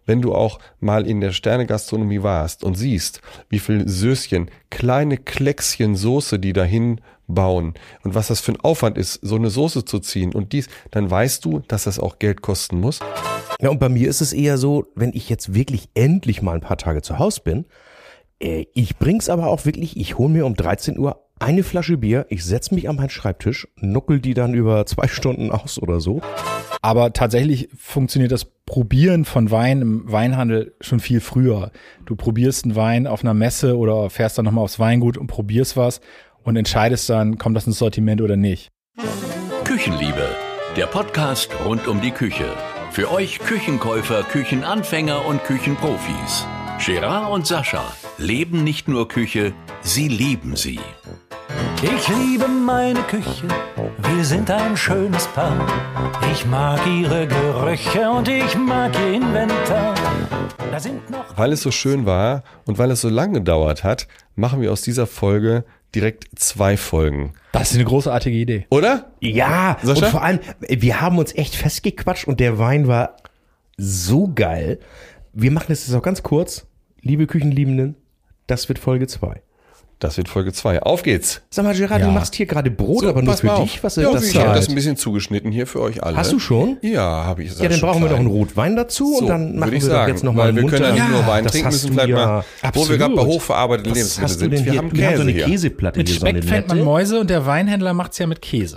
wenn du auch mal in der Sterne-Gastronomie warst und siehst, wie viel Söschen, kleine Kleckschen Soße, die dahin bauen und was das für ein Aufwand ist, so eine Soße zu ziehen und dies, dann weißt du, dass das auch Geld kosten muss. Ja, und bei mir ist es eher so, wenn ich jetzt wirklich endlich mal ein paar Tage zu Hause bin, ich bring's aber auch wirklich, ich hole mir um 13 Uhr eine Flasche Bier, ich setze mich an meinen Schreibtisch, nuckel die dann über 2 Stunden aus oder so. Aber tatsächlich funktioniert das Probieren von Wein im Weinhandel schon viel früher. Du probierst einen Wein auf einer Messe oder fährst dann nochmal aufs Weingut und probierst was und entscheidest dann, kommt das ins Sortiment oder nicht. Küchenliebe, der Podcast rund um die Küche. Für euch Küchenkäufer, Küchenanfänger und Küchenprofis. Gerard und Sascha leben nicht nur Küche, sie lieben sie. Ich liebe meine Küche, wir sind ein schönes Paar. Ich mag ihre Gerüche und ich mag ihr Inventar. Da sind noch Weil es so schön war und weil es so lange gedauert hat, machen wir aus dieser Folge direkt 2 Folgen. Das ist eine großartige Idee. Oder? Ja, Sascha? und vor allem, wir haben uns echt festgequatscht und der Wein war so geil. Wir machen es jetzt auch ganz kurz. Liebe Küchenliebenden, das wird Folge 2. Das wird Folge 2. Auf geht's. Sag mal, Gerard, Ja. du machst hier gerade Brot, So, aber nur pass für mal dich. auf. Was Ja, ist das ich habe hier? das ein bisschen zugeschnitten hier für euch alle. Hast du schon? Ja, habe ich. Ja, dann brauchen wir doch einen Rotwein dazu und dann machen würde ich wir doch sagen, jetzt nochmal weil einen wir können ja munter- nicht nur Wein das trinken, hast müssen du vielleicht ja mal, wo wir absolut. gerade bei hochverarbeiteten Was Lebensmitteln hast du sind. denn Wir hier? haben Wir haben so Käse eine hier. Käseplatte Mit hier, so eine Speck fängt man nette. Mäuse und der Weinhändler macht's ja mit Käse.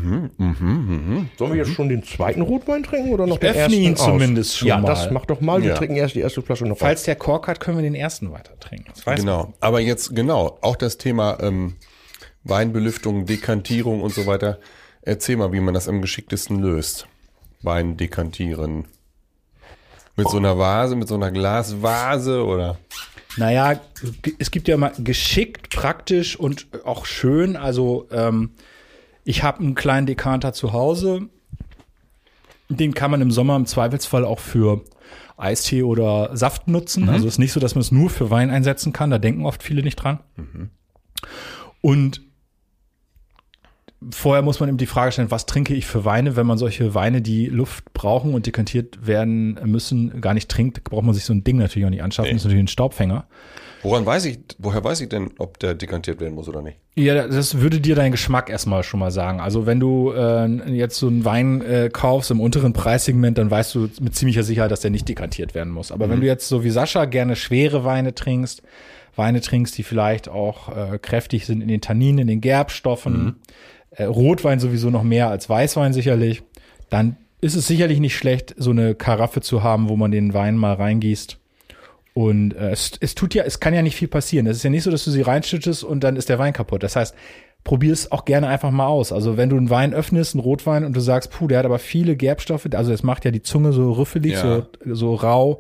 Sollen wir jetzt schon den zweiten Rotwein trinken oder noch Ich den öffne ersten ihn aus? zumindest schon ja, mal. das mach doch mal. Wir Ja. trinken erst die erste Flasche noch Falls der Kork hat, können wir den ersten weiter trinken. Das weiß man. Genau. Aber jetzt, auch das Thema Weinbelüftung, Dekantierung und so weiter. Erzähl mal, wie man das am geschicktesten löst. Wein dekantieren. Mit so einer Vase, mit so einer Glasvase oder? Naja, es gibt ja mal geschickt, praktisch und auch schön. Also ich habe einen kleinen Dekanter zu Hause. Den kann man im Sommer im Zweifelsfall auch für Eistee oder Saft nutzen. Also es ist nicht so, dass man es nur für Wein einsetzen kann. Da denken oft viele nicht dran. Und vorher muss man eben die Frage stellen, was trinke ich für Weine? Wenn man solche Weine, die Luft brauchen und dekantiert werden müssen, gar nicht trinkt, braucht man sich so ein Ding natürlich auch nicht anschaffen. Das ist natürlich ein Staubfänger. Woher weiß ich denn, ob der dekantiert werden muss oder nicht? Ja, das würde dir dein Geschmack erstmal schon mal sagen. Also wenn du jetzt so einen Wein kaufst im unteren Preissegment, dann weißt du mit ziemlicher Sicherheit, dass der nicht dekantiert werden muss. Aber wenn du jetzt so wie Sascha gerne schwere Weine trinkst, die vielleicht auch kräftig sind in den Tanninen, in den Gerbstoffen, Rotwein sowieso noch mehr als Weißwein sicherlich, dann ist es sicherlich nicht schlecht, so eine Karaffe zu haben, wo man den Wein mal reingießt. Und es kann ja nicht viel passieren. Es ist ja nicht so, dass du sie reinschüttest und dann ist der Wein kaputt. Das heißt, probier es auch gerne einfach mal aus. Also wenn du einen Wein öffnest, einen Rotwein, und du sagst, der hat aber viele Gerbstoffe, also das macht ja die Zunge so rüffelig, Ja. so rau.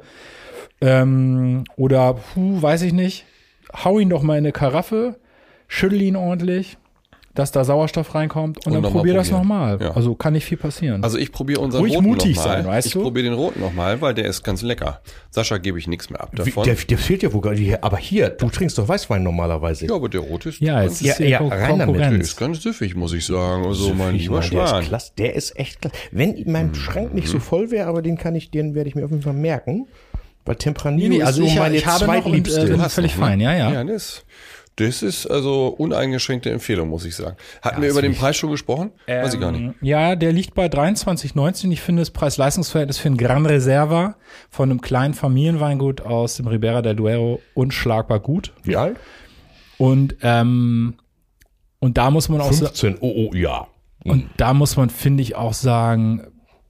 Oder, weiß ich nicht, hau ihn doch mal in eine Karaffe, schüttel ihn ordentlich, dass da Sauerstoff reinkommt und dann noch mal probier das probieren. nochmal. Ja. Also kann nicht viel passieren. Also ich probiere unseren Ruhig roten mutig nochmal. sein, weißt ich du? probiere den roten nochmal, weil der ist ganz lecker. Sascha gebe ich nichts mehr ab Wie, davon. der fehlt ja wohl gar nicht. Aber hier, du trinkst doch Weißwein normalerweise. Ja, aber der rote ist, ja, ganz, jetzt ist ja, ja, rein damit. der Konkurrenz. ist ganz süffig, muss ich sagen. Also mein Ich lieber meine, der Schwan. ist klasse. Der ist echt klasse. Wenn mein Schrank nicht so voll wäre, aber den werde ich mir auf jeden Fall merken. Weil Tempranillo Nee, also ist so meine ich habe noch und zweitliebste. bin hast völlig noch, ne? fein, ja. Ja, das ist also uneingeschränkte Empfehlung, muss ich sagen. Hatten wir ist über den wichtig. Preis schon gesprochen? Weiß ich gar nicht. Ja, der liegt bei 23,19. Ich finde das Preis-Leistungs-Verhältnis für einen Gran Reserva von einem kleinen Familienweingut aus dem Ribera del Duero unschlagbar gut. Wie alt? Und da muss man auch 15. Oh, ja. und da muss man, finde ich, auch sagen,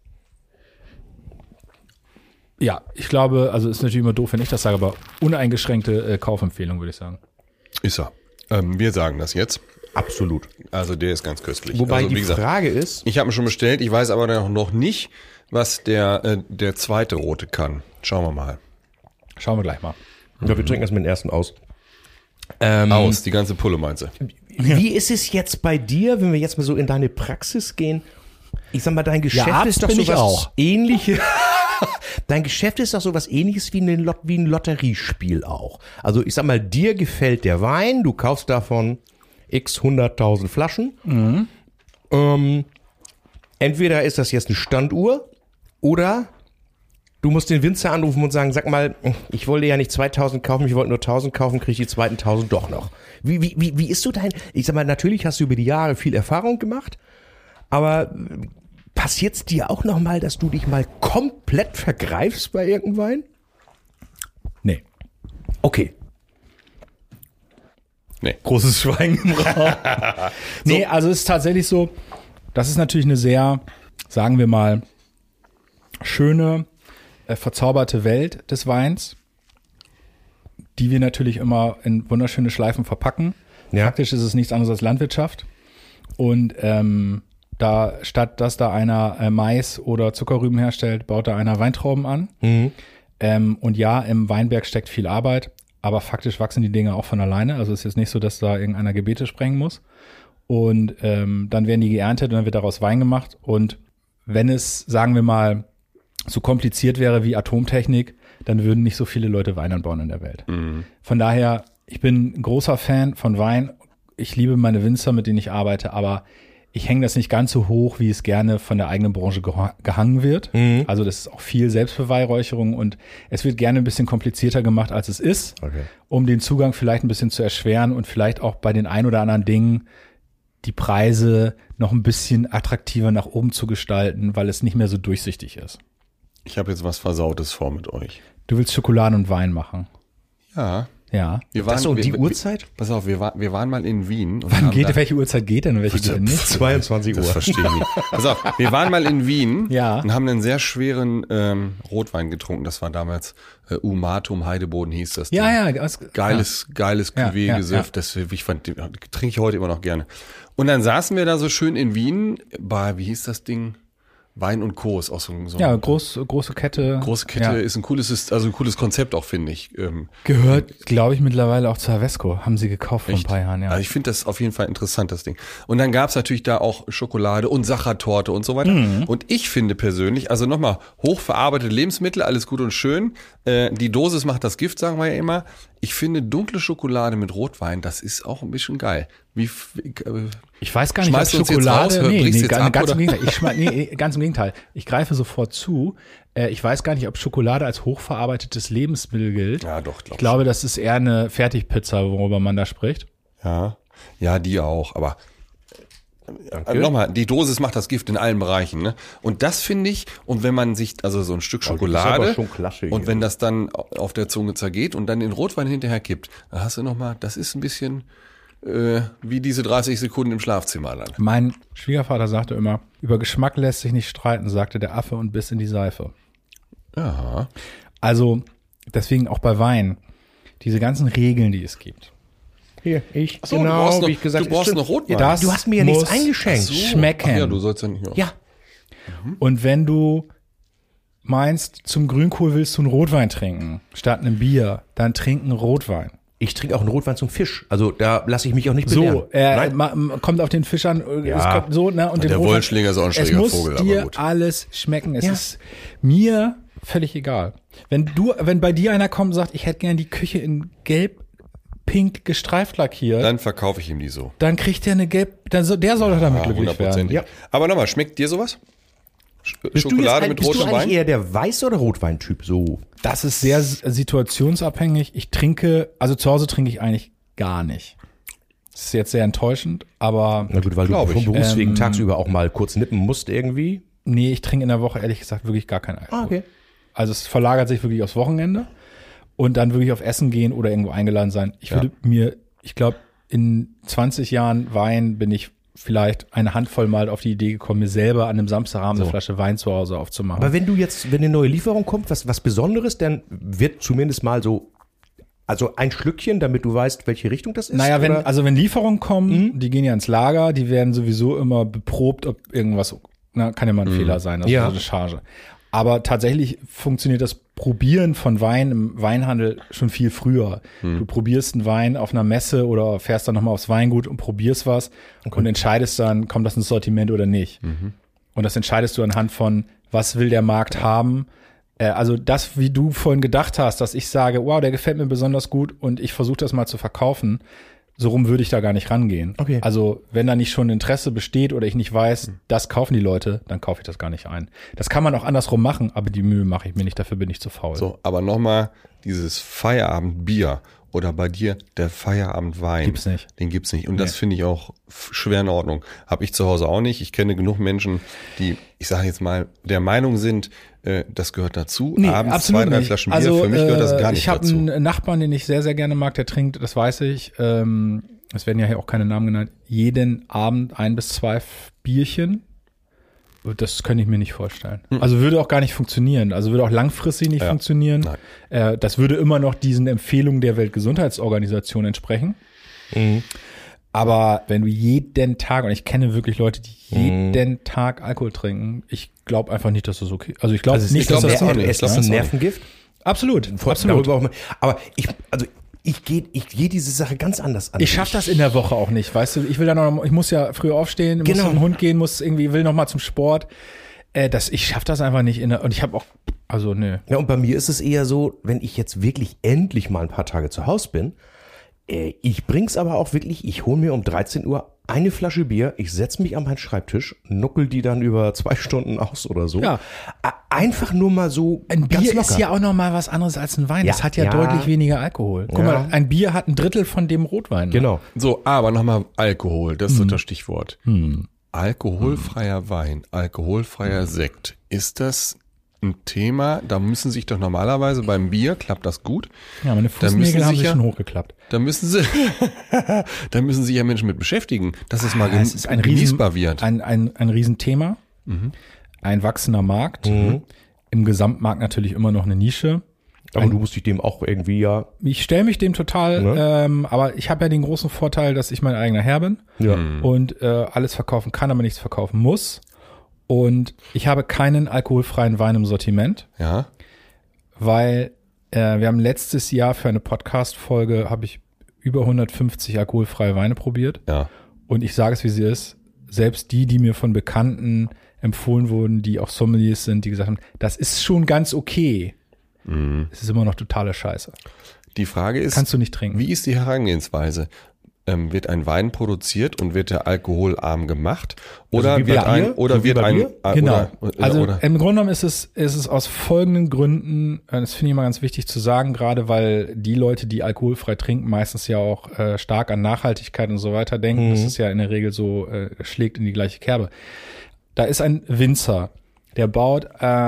ja, ich glaube, also ist natürlich immer doof, wenn ich das sage, aber uneingeschränkte Kaufempfehlung, würde ich sagen. Ist er. Wir sagen das jetzt. Absolut. Also der ist ganz köstlich. Wobei also, die wie gesagt, Frage ist, ich habe ihn schon bestellt. Ich weiß aber noch nicht, was der zweite rote kann. Schauen wir mal. Schauen wir gleich mal. ja, wir trinken erst mit dem ersten aus. Aus, die ganze Pulle meinst du? Wie ist es jetzt bei dir, wenn wir jetzt mal so in deine Praxis gehen? Ich sag mal, dein Geschäft Arzt ist doch bin so ich was auch. Ähnliches. Dein Geschäft ist doch so was Ähnliches wie ein Lotteriespiel auch. Also ich sag mal, dir gefällt der Wein, du kaufst davon x 100.000 Flaschen. Entweder ist das jetzt eine Standuhr oder Du musst den Winzer anrufen und sagen, sag mal, ich wollte ja nicht 2000 kaufen, ich wollte nur 1000 kaufen, kriege ich die zweiten 1000 doch noch. Wie ist so ich sag mal, natürlich hast du über die Jahre viel Erfahrung gemacht, aber passiert's dir auch noch mal, dass du dich mal komplett vergreifst bei irgendeinem Wein? Nee. Okay. Nee. Großes Schweigen im Raum. Nee, also es ist tatsächlich so, das ist natürlich eine sehr, sagen wir mal, schöne, verzauberte Welt des Weins, die wir natürlich immer in wunderschöne Schleifen verpacken. Ja. Faktisch ist es nichts anderes als Landwirtschaft. Und statt dass da einer Mais oder Zuckerrüben herstellt, baut da einer Weintrauben an. Und ja, im Weinberg steckt viel Arbeit, aber faktisch wachsen die Dinge auch von alleine. Also es ist jetzt nicht so, dass da irgendeiner Gebete sprengen muss. Und dann werden die geerntet und dann wird daraus Wein gemacht. Und wenn es, sagen wir mal, so kompliziert wäre wie Atomtechnik, dann würden nicht so viele Leute Wein anbauen in der Welt. Von daher, ich bin ein großer Fan von Wein. Ich liebe meine Winzer, mit denen ich arbeite, aber ich hänge das nicht ganz so hoch, wie es gerne von der eigenen Branche gehangen wird. Also das ist auch viel Selbstbeweihräucherung und es wird gerne ein bisschen komplizierter gemacht, als es ist, um den Zugang vielleicht ein bisschen zu erschweren und vielleicht auch bei den ein oder anderen Dingen die Preise noch ein bisschen attraktiver nach oben zu gestalten, weil es nicht mehr so durchsichtig ist. Ich habe jetzt was Versautes vor mit euch. Du willst Schokolade und Wein machen. Ja. Ja. Wir waren, Das so die Uhrzeit? Pass auf, wir waren mal in Wien. Und Wann haben geht, da, welche Uhrzeit geht denn und welche geht denn nicht? 22 Das Uhr. verstehe ich nicht. Pass auf, wir waren mal in Wien Ja. und haben einen sehr schweren Rotwein getrunken. Das war damals Umatum Heideboden hieß das. Ja, Ding. ja. Geiles Cuvée ja, gesifft. Das trinke ich heute immer noch gerne. Und dann saßen wir da so schön in Wien bei, wie hieß das Ding? Wein und Co. ist auch so Ja, große Kette. große Kette, Ja. ist ein cooles Konzept auch, finde ich. Gehört, glaube ich, mittlerweile auch zur Havesco. Haben sie gekauft vor ein Echt? paar Jahren, ja. Also ich finde das auf jeden Fall interessant, das Ding. Und dann gab's natürlich da auch Schokolade und Sachertorte und so weiter. Und ich finde persönlich, also nochmal, hochverarbeitete Lebensmittel, alles gut und schön. Die Dosis macht das Gift, sagen wir ja immer. Ich finde dunkle Schokolade mit Rotwein, das ist auch ein bisschen geil. Ich weiß gar nicht, ob Schmeißt du uns jetzt Schokolade, raus? Brichst jetzt ab, ganz im oder? Gegenteil. Ganz im Gegenteil. Ich greife sofort zu. Ich weiß gar nicht, ob Schokolade als hochverarbeitetes Lebensmittel gilt. Ja, doch, Ich glaube, das ist eher eine Fertigpizza, worüber man da spricht. Ja, die auch, aber nochmal, die Dosis macht das Gift in allen Bereichen, ne? Und das finde ich, und wenn man sich, also so ein Stück Schokolade, aber schon klasse und hier. wenn das dann auf der Zunge zergeht und dann den Rotwein hinterher kippt, dann hast du nochmal, das ist ein bisschen wie diese 30 Sekunden im Schlafzimmer dann. Mein Schwiegervater sagte immer, über Geschmack lässt sich nicht streiten, sagte der Affe und biss in die Seife. Ja. Also, deswegen auch bei Wein, diese ganzen Regeln, die es gibt. Hier, ich, Ach so, du brauchst noch, wie ich gesagt du brauchst stimmt. noch Rotwein. Das Du hast mir ja nichts muss eingeschenkt. schmecken. Ach ja, du sollst ja nicht. Ja, Und wenn du meinst, zum Grünkohl willst du einen Rotwein trinken, statt einem Bier, dann trink einen Rotwein. ich trinke auch einen Rotwein zum Fisch. Also da lasse ich mich auch nicht belehren. So, kommt auf den Fisch an. Ja. Es kommt so, ne, und den Der Rotwein- Wollschläger ist auch ein Es schräger muss Vogel, aber dir gut. alles schmecken. Es Ja. ist mir völlig egal. Wenn bei dir einer kommt und sagt, ich hätte gern die Küche in gelb, pink gestreift lackiert, Dann verkaufe ich ihm die so. dann kriegt der eine gelb, der soll doch damit glücklich werden. 100%. Ja. Aber nochmal, schmeckt dir sowas? Bist Schokolade mit bist rotem du eigentlich Wein? eher der Weiß- oder Rotweintyp? So. Das ist sehr situationsabhängig. Ich trinke, also zu Hause trinke ich eigentlich gar nicht. Das ist jetzt sehr enttäuschend, aber Na gut, weil du Glaub vom ich. Berufswegen tagsüber auch mal kurz nippen musst irgendwie. nee, ich trinke in der Woche ehrlich gesagt wirklich gar keinen Alkohol. okay. Also es verlagert sich wirklich aufs Wochenende und dann wirklich auf Essen gehen oder irgendwo eingeladen sein. Ich glaube, in 20 Jahren Wein bin ich vielleicht eine Handvoll Mal auf die Idee gekommen, mir selber an einem Samstagabend eine Flasche Wein zu Hause aufzumachen. Aber wenn eine neue Lieferung kommt, was Besonderes, dann wird zumindest mal so, also ein Schlückchen, damit du weißt, welche Richtung das ist. Naja, oder? wenn Lieferungen kommen, die gehen ja ins Lager, die werden sowieso immer beprobt, ob irgendwas, kann ja mal ein Fehler sein, das Ja. ist eine Charge. Aber tatsächlich funktioniert das Probieren von Wein im Weinhandel schon viel früher. Du probierst einen Wein auf einer Messe oder fährst dann nochmal aufs Weingut und probierst was und entscheidest dann, kommt das ins Sortiment oder nicht. Und das entscheidest du anhand von, was will der Markt haben. Also das, wie du vorhin gedacht hast, dass ich sage, wow, der gefällt mir besonders gut und ich versuche das mal zu verkaufen, So rum würde ich da gar nicht rangehen. Okay. Also wenn da nicht schon Interesse besteht oder ich nicht weiß, das kaufen die Leute, dann kaufe ich das gar nicht ein. Das kann man auch andersrum machen, aber die Mühe mache ich mir nicht, dafür bin ich zu faul. So, aber nochmal dieses Feierabendbier oder bei dir der Feierabendwein. Gibt's nicht. Den gibt's nicht. Und das finde ich auch schwer in Ordnung. Habe ich zu Hause auch nicht. Ich kenne genug Menschen, die, ich sage jetzt mal, der Meinung sind, das gehört dazu. Nee, abends absolut 2, 3 nicht. Flaschen Bier, Also, für mich gehört das gar nicht ich habe dazu. einen Nachbarn, den ich sehr, sehr gerne mag, der trinkt, das weiß ich. Es werden ja hier auch keine Namen genannt. Jeden Abend 1 bis 2 Bierchen. Das könnte ich mir nicht vorstellen. Also würde auch gar nicht funktionieren. Also würde auch langfristig nicht funktionieren. Das würde immer noch diesen Empfehlungen der Weltgesundheitsorganisation entsprechen. Aber wenn du jeden Tag, und ich kenne wirklich Leute, die jeden Tag Alkohol trinken, ich glaube einfach nicht, dass das okay ist. Also ich glaube nicht, dass das auch nicht. Es ist ein Nervengift. Absolut. Darüber auch, aber ich gehe diese Sache ganz anders an. Ich schaffe das in der Woche auch nicht, weißt du. Ich will dann noch, ich muss ja früher aufstehen, muss zum Hund gehen, will noch mal zum Sport. Ich schaffe das einfach nicht und ich habe auch, also nö. Ja, und bei mir ist es eher so, wenn ich jetzt wirklich endlich mal ein paar Tage zu Hause bin, ich bring's aber auch wirklich, ich hole mir um 13 Uhr eine Flasche Bier, ich setze mich an meinen Schreibtisch, nuckel die dann über 2 Stunden aus oder so. Ja. Einfach nur mal so Ein ganz Bier locker. ist ja auch noch mal was anderes als ein Wein. Ja, Das hat ja ja. deutlich weniger Alkohol. Guck mal, ein Bier hat 1/3 von dem Rotwein. Ne? Genau. So, aber nochmal Alkohol, das ist so das Stichwort. Alkoholfreier Wein, alkoholfreier Sekt. Ist das ein Thema? Da müssen sich doch normalerweise beim Bier, klappt das gut. Ja, meine Da müssen Fußnägel haben sich sich ja- schon hochgeklappt. Da müssen sich ja Menschen mit beschäftigen, dass es mal Es ist ein genießbar wird. Ein Riesenthema. Ein wachsender Markt. Im Gesamtmarkt natürlich immer noch eine Nische. Aber du musst dich dem auch irgendwie Ich stelle mich dem total, aber ich habe ja den großen Vorteil, dass ich mein eigener Herr bin und alles verkaufen kann, aber nichts verkaufen muss. Und ich habe keinen alkoholfreien Wein im Sortiment, Ja, weil wir haben letztes Jahr für eine Podcast-Folge, habe ich über 150 alkoholfreie Weine probiert. ja. Und ich sage es, wie sie ist, selbst die mir von Bekannten empfohlen wurden, die auch Sommeliers sind, die gesagt haben, das ist schon ganz okay. Es ist immer noch totale Scheiße. Die Frage ist, Kannst du nicht trinken. wie ist die Herangehensweise? Wird ein Wein produziert und wird der alkoholarm gemacht? Oder wie bei wird ein, Bier? oder So wie wird bei ein, Bier? Genau. Also oder, im Grunde genommen ist es aus folgenden Gründen, das finde ich mal ganz wichtig zu sagen, gerade weil die Leute, die alkoholfrei trinken, meistens ja auch stark an Nachhaltigkeit und so weiter denken. Das ist ja in der Regel so, schlägt in die gleiche Kerbe. Da ist ein Winzer, der baut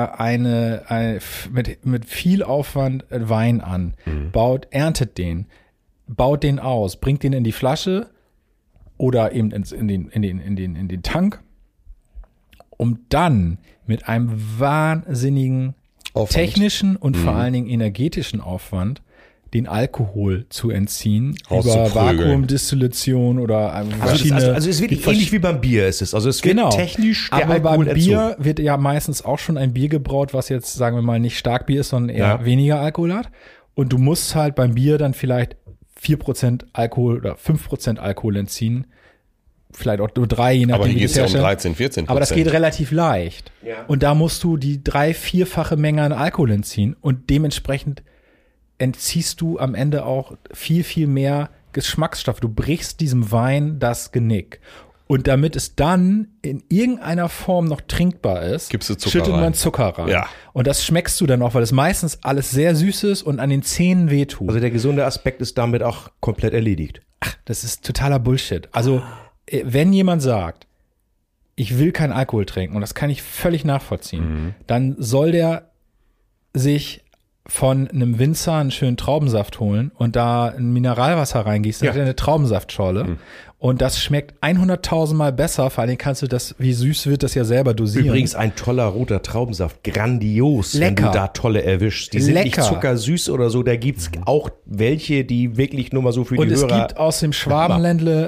mit viel Aufwand Wein an, erntet den, baut den aus, bringt den in die Flasche oder eben in den Tank, um dann mit einem wahnsinnigen Aufwand. technischen und vor allen Dingen energetischen Aufwand den Alkohol zu entziehen über Rauszuprügeln. Vakuumdistillation oder verschiedene. Also es ist wirklich ähnlich wie beim Bier ist es. Also es wird Genau. technisch der Aber Alkohol beim Bier wird ja meistens auch schon ein Bier gebraut, was jetzt, sagen wir mal, nicht Starkbier ist, sondern eher weniger Alkohol hat. Und du musst halt beim Bier dann vielleicht 4% Alkohol oder 5% Alkohol entziehen. Vielleicht auch nur 3, je nachdem. aber hier wie geht es du ja um herstellst. 13, 14%. Aber das geht relativ leicht. Ja. Und da musst du die 3-4-fache Menge an Alkohol entziehen und dementsprechend entziehst du am Ende auch viel, viel mehr Geschmacksstoff. Du brichst diesem Wein das Genick. Und damit es dann in irgendeiner Form noch trinkbar ist, Gibst du Zucker schüttet man rein. Zucker rein. Ja. Und das schmeckst du dann auch, weil es meistens alles sehr süß ist und an den Zähnen wehtut. Also der gesunde Aspekt ist damit auch komplett erledigt. Das ist totaler Bullshit. Also, wenn jemand sagt, ich will keinen Alkohol trinken, und das kann ich völlig nachvollziehen, dann soll der sich von einem Winzer einen schönen Traubensaft holen und da ein Mineralwasser reingießen, dann hat er eine Traubensaftschorle. Und das schmeckt 100.000 Mal besser. Vor allen Dingen kannst du das, wie süß wird das ja selber dosieren. Übrigens ein toller roter Traubensaft, grandios, wenn Lecker. du da tolle erwischst. Die sind nicht Lecker. zuckersüß oder so, da gibt's auch welche, die wirklich nur mal so für Und die es Hörer... gibt aus dem Schwabenländle,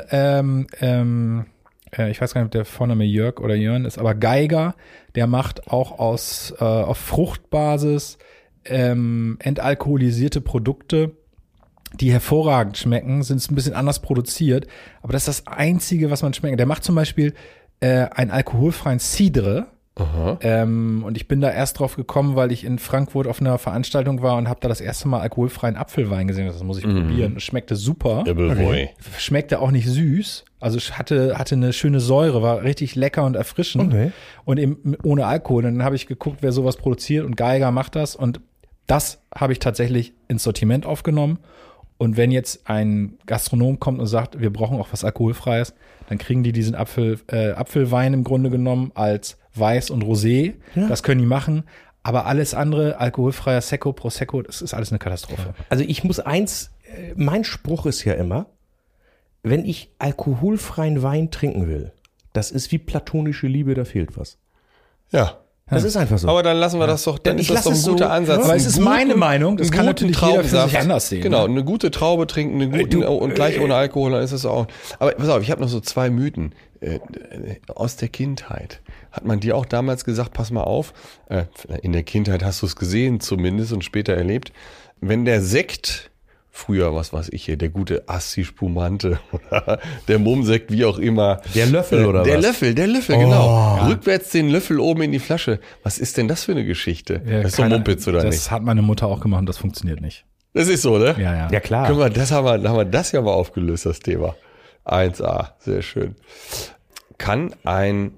ich weiß gar nicht, ob der Vorname Jörg oder Jörn ist, aber Geiger, der macht auch auf Fruchtbasis entalkoholisierte Produkte, die hervorragend schmecken, sind ein bisschen anders produziert, aber das ist das Einzige, was man schmeckt. Der macht zum Beispiel einen alkoholfreien Cidre, Und ich bin da erst drauf gekommen, weil ich in Frankfurt auf einer Veranstaltung war und habe da das erste Mal alkoholfreien Apfelwein gesehen. Das muss ich probieren. Es schmeckte super. Okay. Schmeckte auch nicht süß. Also es hatte eine schöne Säure, war richtig lecker und erfrischend. Okay. Und eben ohne Alkohol. Und dann habe ich geguckt, wer sowas produziert, und Geiger macht das. Und das habe ich tatsächlich ins Sortiment aufgenommen. Und wenn jetzt ein Gastronom kommt und sagt, wir brauchen auch was Alkoholfreies, dann kriegen die diesen Apfelwein im Grunde genommen als Weiß und Rosé. Ja. Das können die machen. Aber alles andere, alkoholfreier Secco, Prosecco, das ist alles eine Katastrophe. Also ich muss mein Spruch ist ja immer, wenn ich alkoholfreien Wein trinken will, das ist wie platonische Liebe, da fehlt was. Ja. Das ist einfach so. Aber dann lassen wir das doch, dann ist das doch ein guter Ansatz. Aber es ist meine Meinung, das kann natürlich jeder für sich anders sehen. Genau, eine gute Traube trinken, und gleich ohne Alkohol, dann ist es auch. Aber pass auf, ich habe noch so 2 Mythen aus der Kindheit. Hat man dir auch damals gesagt, pass mal auf, in der Kindheit hast du es gesehen zumindest und später erlebt, wenn der Sekt, früher, was weiß ich hier, der gute Assi Spumante oder der Mumsekt, wie auch immer. Der Löffel oder der was? Der Löffel, genau. Ja. Rückwärts den Löffel oben in die Flasche. Was ist denn das für eine Geschichte? Ja, das ist doch Mumpitz, oder nicht? Das hat meine Mutter auch gemacht und das funktioniert nicht. Das ist so, ne? Ja. Ja, klar. Guck mal, haben wir das ja mal aufgelöst, das Thema. 1A, sehr schön. Kann ein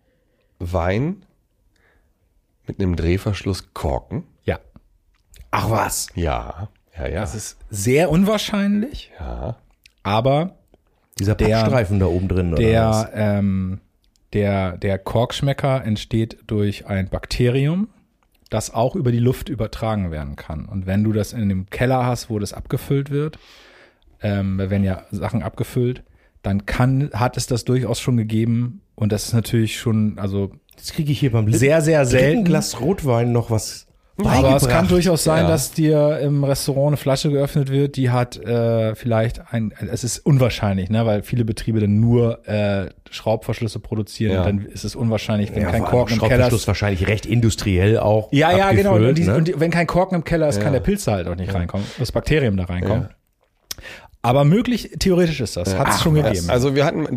Wein mit einem Drehverschluss korken? Ja. Ach was. Ja. Das ist sehr unwahrscheinlich. Ja. Aber dieser Pappstreifen da oben drin, oder was? Der Korkschmecker entsteht durch ein Bakterium, das auch über die Luft übertragen werden kann. Und wenn du das in dem Keller hast, wo das abgefüllt wird, da werden ja Sachen abgefüllt, dann hat es das durchaus schon gegeben. Und das ist natürlich schon, also jetzt kriege ich hier beim sehr, sehr selten. Glas Rotwein noch was. Aber es kann durchaus sein, dass dir im Restaurant eine Flasche geöffnet wird, die hat vielleicht es ist unwahrscheinlich, ne, weil viele Betriebe dann nur Schraubverschlüsse produzieren, und dann ist es unwahrscheinlich, wenn kein Korken im Keller ist. Schraubverschluss wahrscheinlich recht industriell auch. Ja, genau. Und, ne? und wenn kein Korken im Keller ist, kann der Pilz halt auch nicht reinkommen, das Bakterium da reinkommen. Ja. Aber möglich, theoretisch ist das. Hat es schon gegeben. Also wir hatten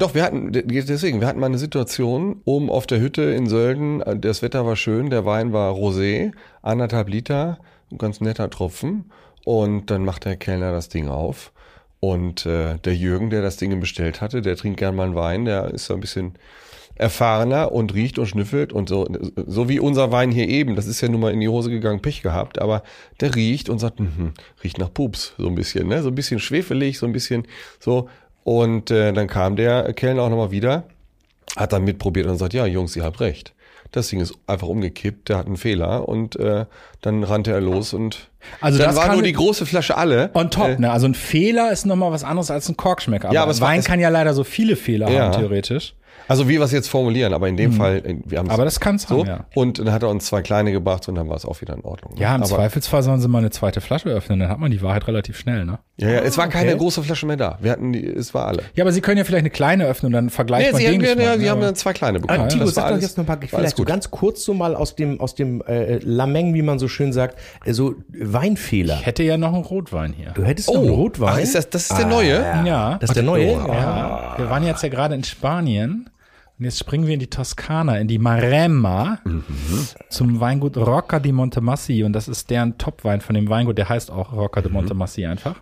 mal eine Situation oben auf der Hütte in Sölden. Das Wetter war schön, der Wein war Rosé, 1,5 Liter, ein ganz netter Tropfen. Und dann macht der Kellner das Ding auf. Und der Jürgen, der das Ding bestellt hatte, der trinkt gern mal einen Wein, der ist so ein bisschen erfahrener und riecht und schnüffelt und so wie unser Wein hier eben, das ist ja nun mal in die Hose gegangen, Pech gehabt, aber der riecht und sagt, riecht nach Pups, so ein bisschen, ne, so ein bisschen schwefelig, so ein bisschen so, und dann kam der Kellner auch nochmal wieder, hat dann mitprobiert und sagt, ja Jungs, ihr habt recht, das Ding ist einfach umgekippt, der hat einen Fehler, und dann rannte er los und also dann war nur die große Flasche alle. On top, ne, also ein Fehler ist nochmal was anderes als ein Korkschmecker, aber ein Wein kann ja leider so viele Fehler haben, theoretisch. Also wie wir es jetzt formulieren, aber in dem Fall, wir haben es. Aber das kann's so haben, ja. Und dann hat er uns 2 kleine gebracht und dann war es auch wieder in Ordnung. Ne? Ja, im aber Zweifelsfall sollen sie mal eine zweite Flasche öffnen, dann hat man die Wahrheit relativ schnell, ne? Ja, es war keine große Flasche mehr da. Wir hatten es war alle. Ja, aber sie können ja vielleicht eine kleine öffnen und dann vergleicht man den Geschmack. Sie haben dann 2 kleine bekommen. Tilo, das sag war doch jetzt noch mal vielleicht so ganz kurz so mal aus dem Lameng, wie man so schön sagt, so Weinfehler. Ich hätte ja noch einen Rotwein hier. Du hättest noch einen Rotwein? Ach, das ist der neue? Ja. Das ist der neue? Ja. Wir waren jetzt ja gerade in Spanien. Und jetzt springen wir in die Toskana, in die Maremma, zum Weingut Rocca di Montemassi. Und das ist deren Top-Wein von dem Weingut. Der heißt auch Rocca di Montemassi einfach.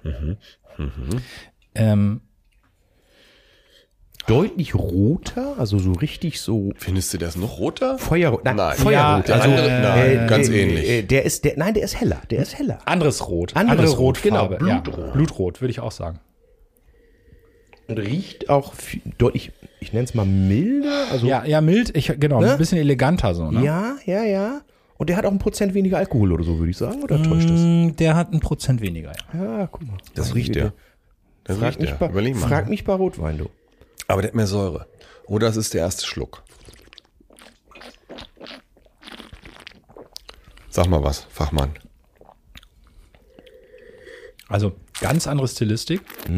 Deutlich roter, also so richtig so. Findest du das noch roter? Feuerrot. Nein. Feuerrot. Ja, nein, ganz ähnlich. Der ist heller. Der ist heller. Anderes Rot. Andere Rotfarbe. Genau, Blutrot. Blutrot, würde ich auch sagen. Und riecht auch deutlich, ich nenne es mal milder. Also, ja, mild, Ne? ein bisschen eleganter so, ne? Ja. Und der hat auch 1% weniger Alkohol oder so, würde ich sagen, oder täuscht das? Der hat 1% weniger, ja. Ja, guck mal. Das riecht der. Das riecht der. Überleg mal. Frag mich bei Rotwein, du. Aber der hat mehr Säure. Oder es ist der erste Schluck. Sag mal was, Fachmann. Also ganz andere Stilistik.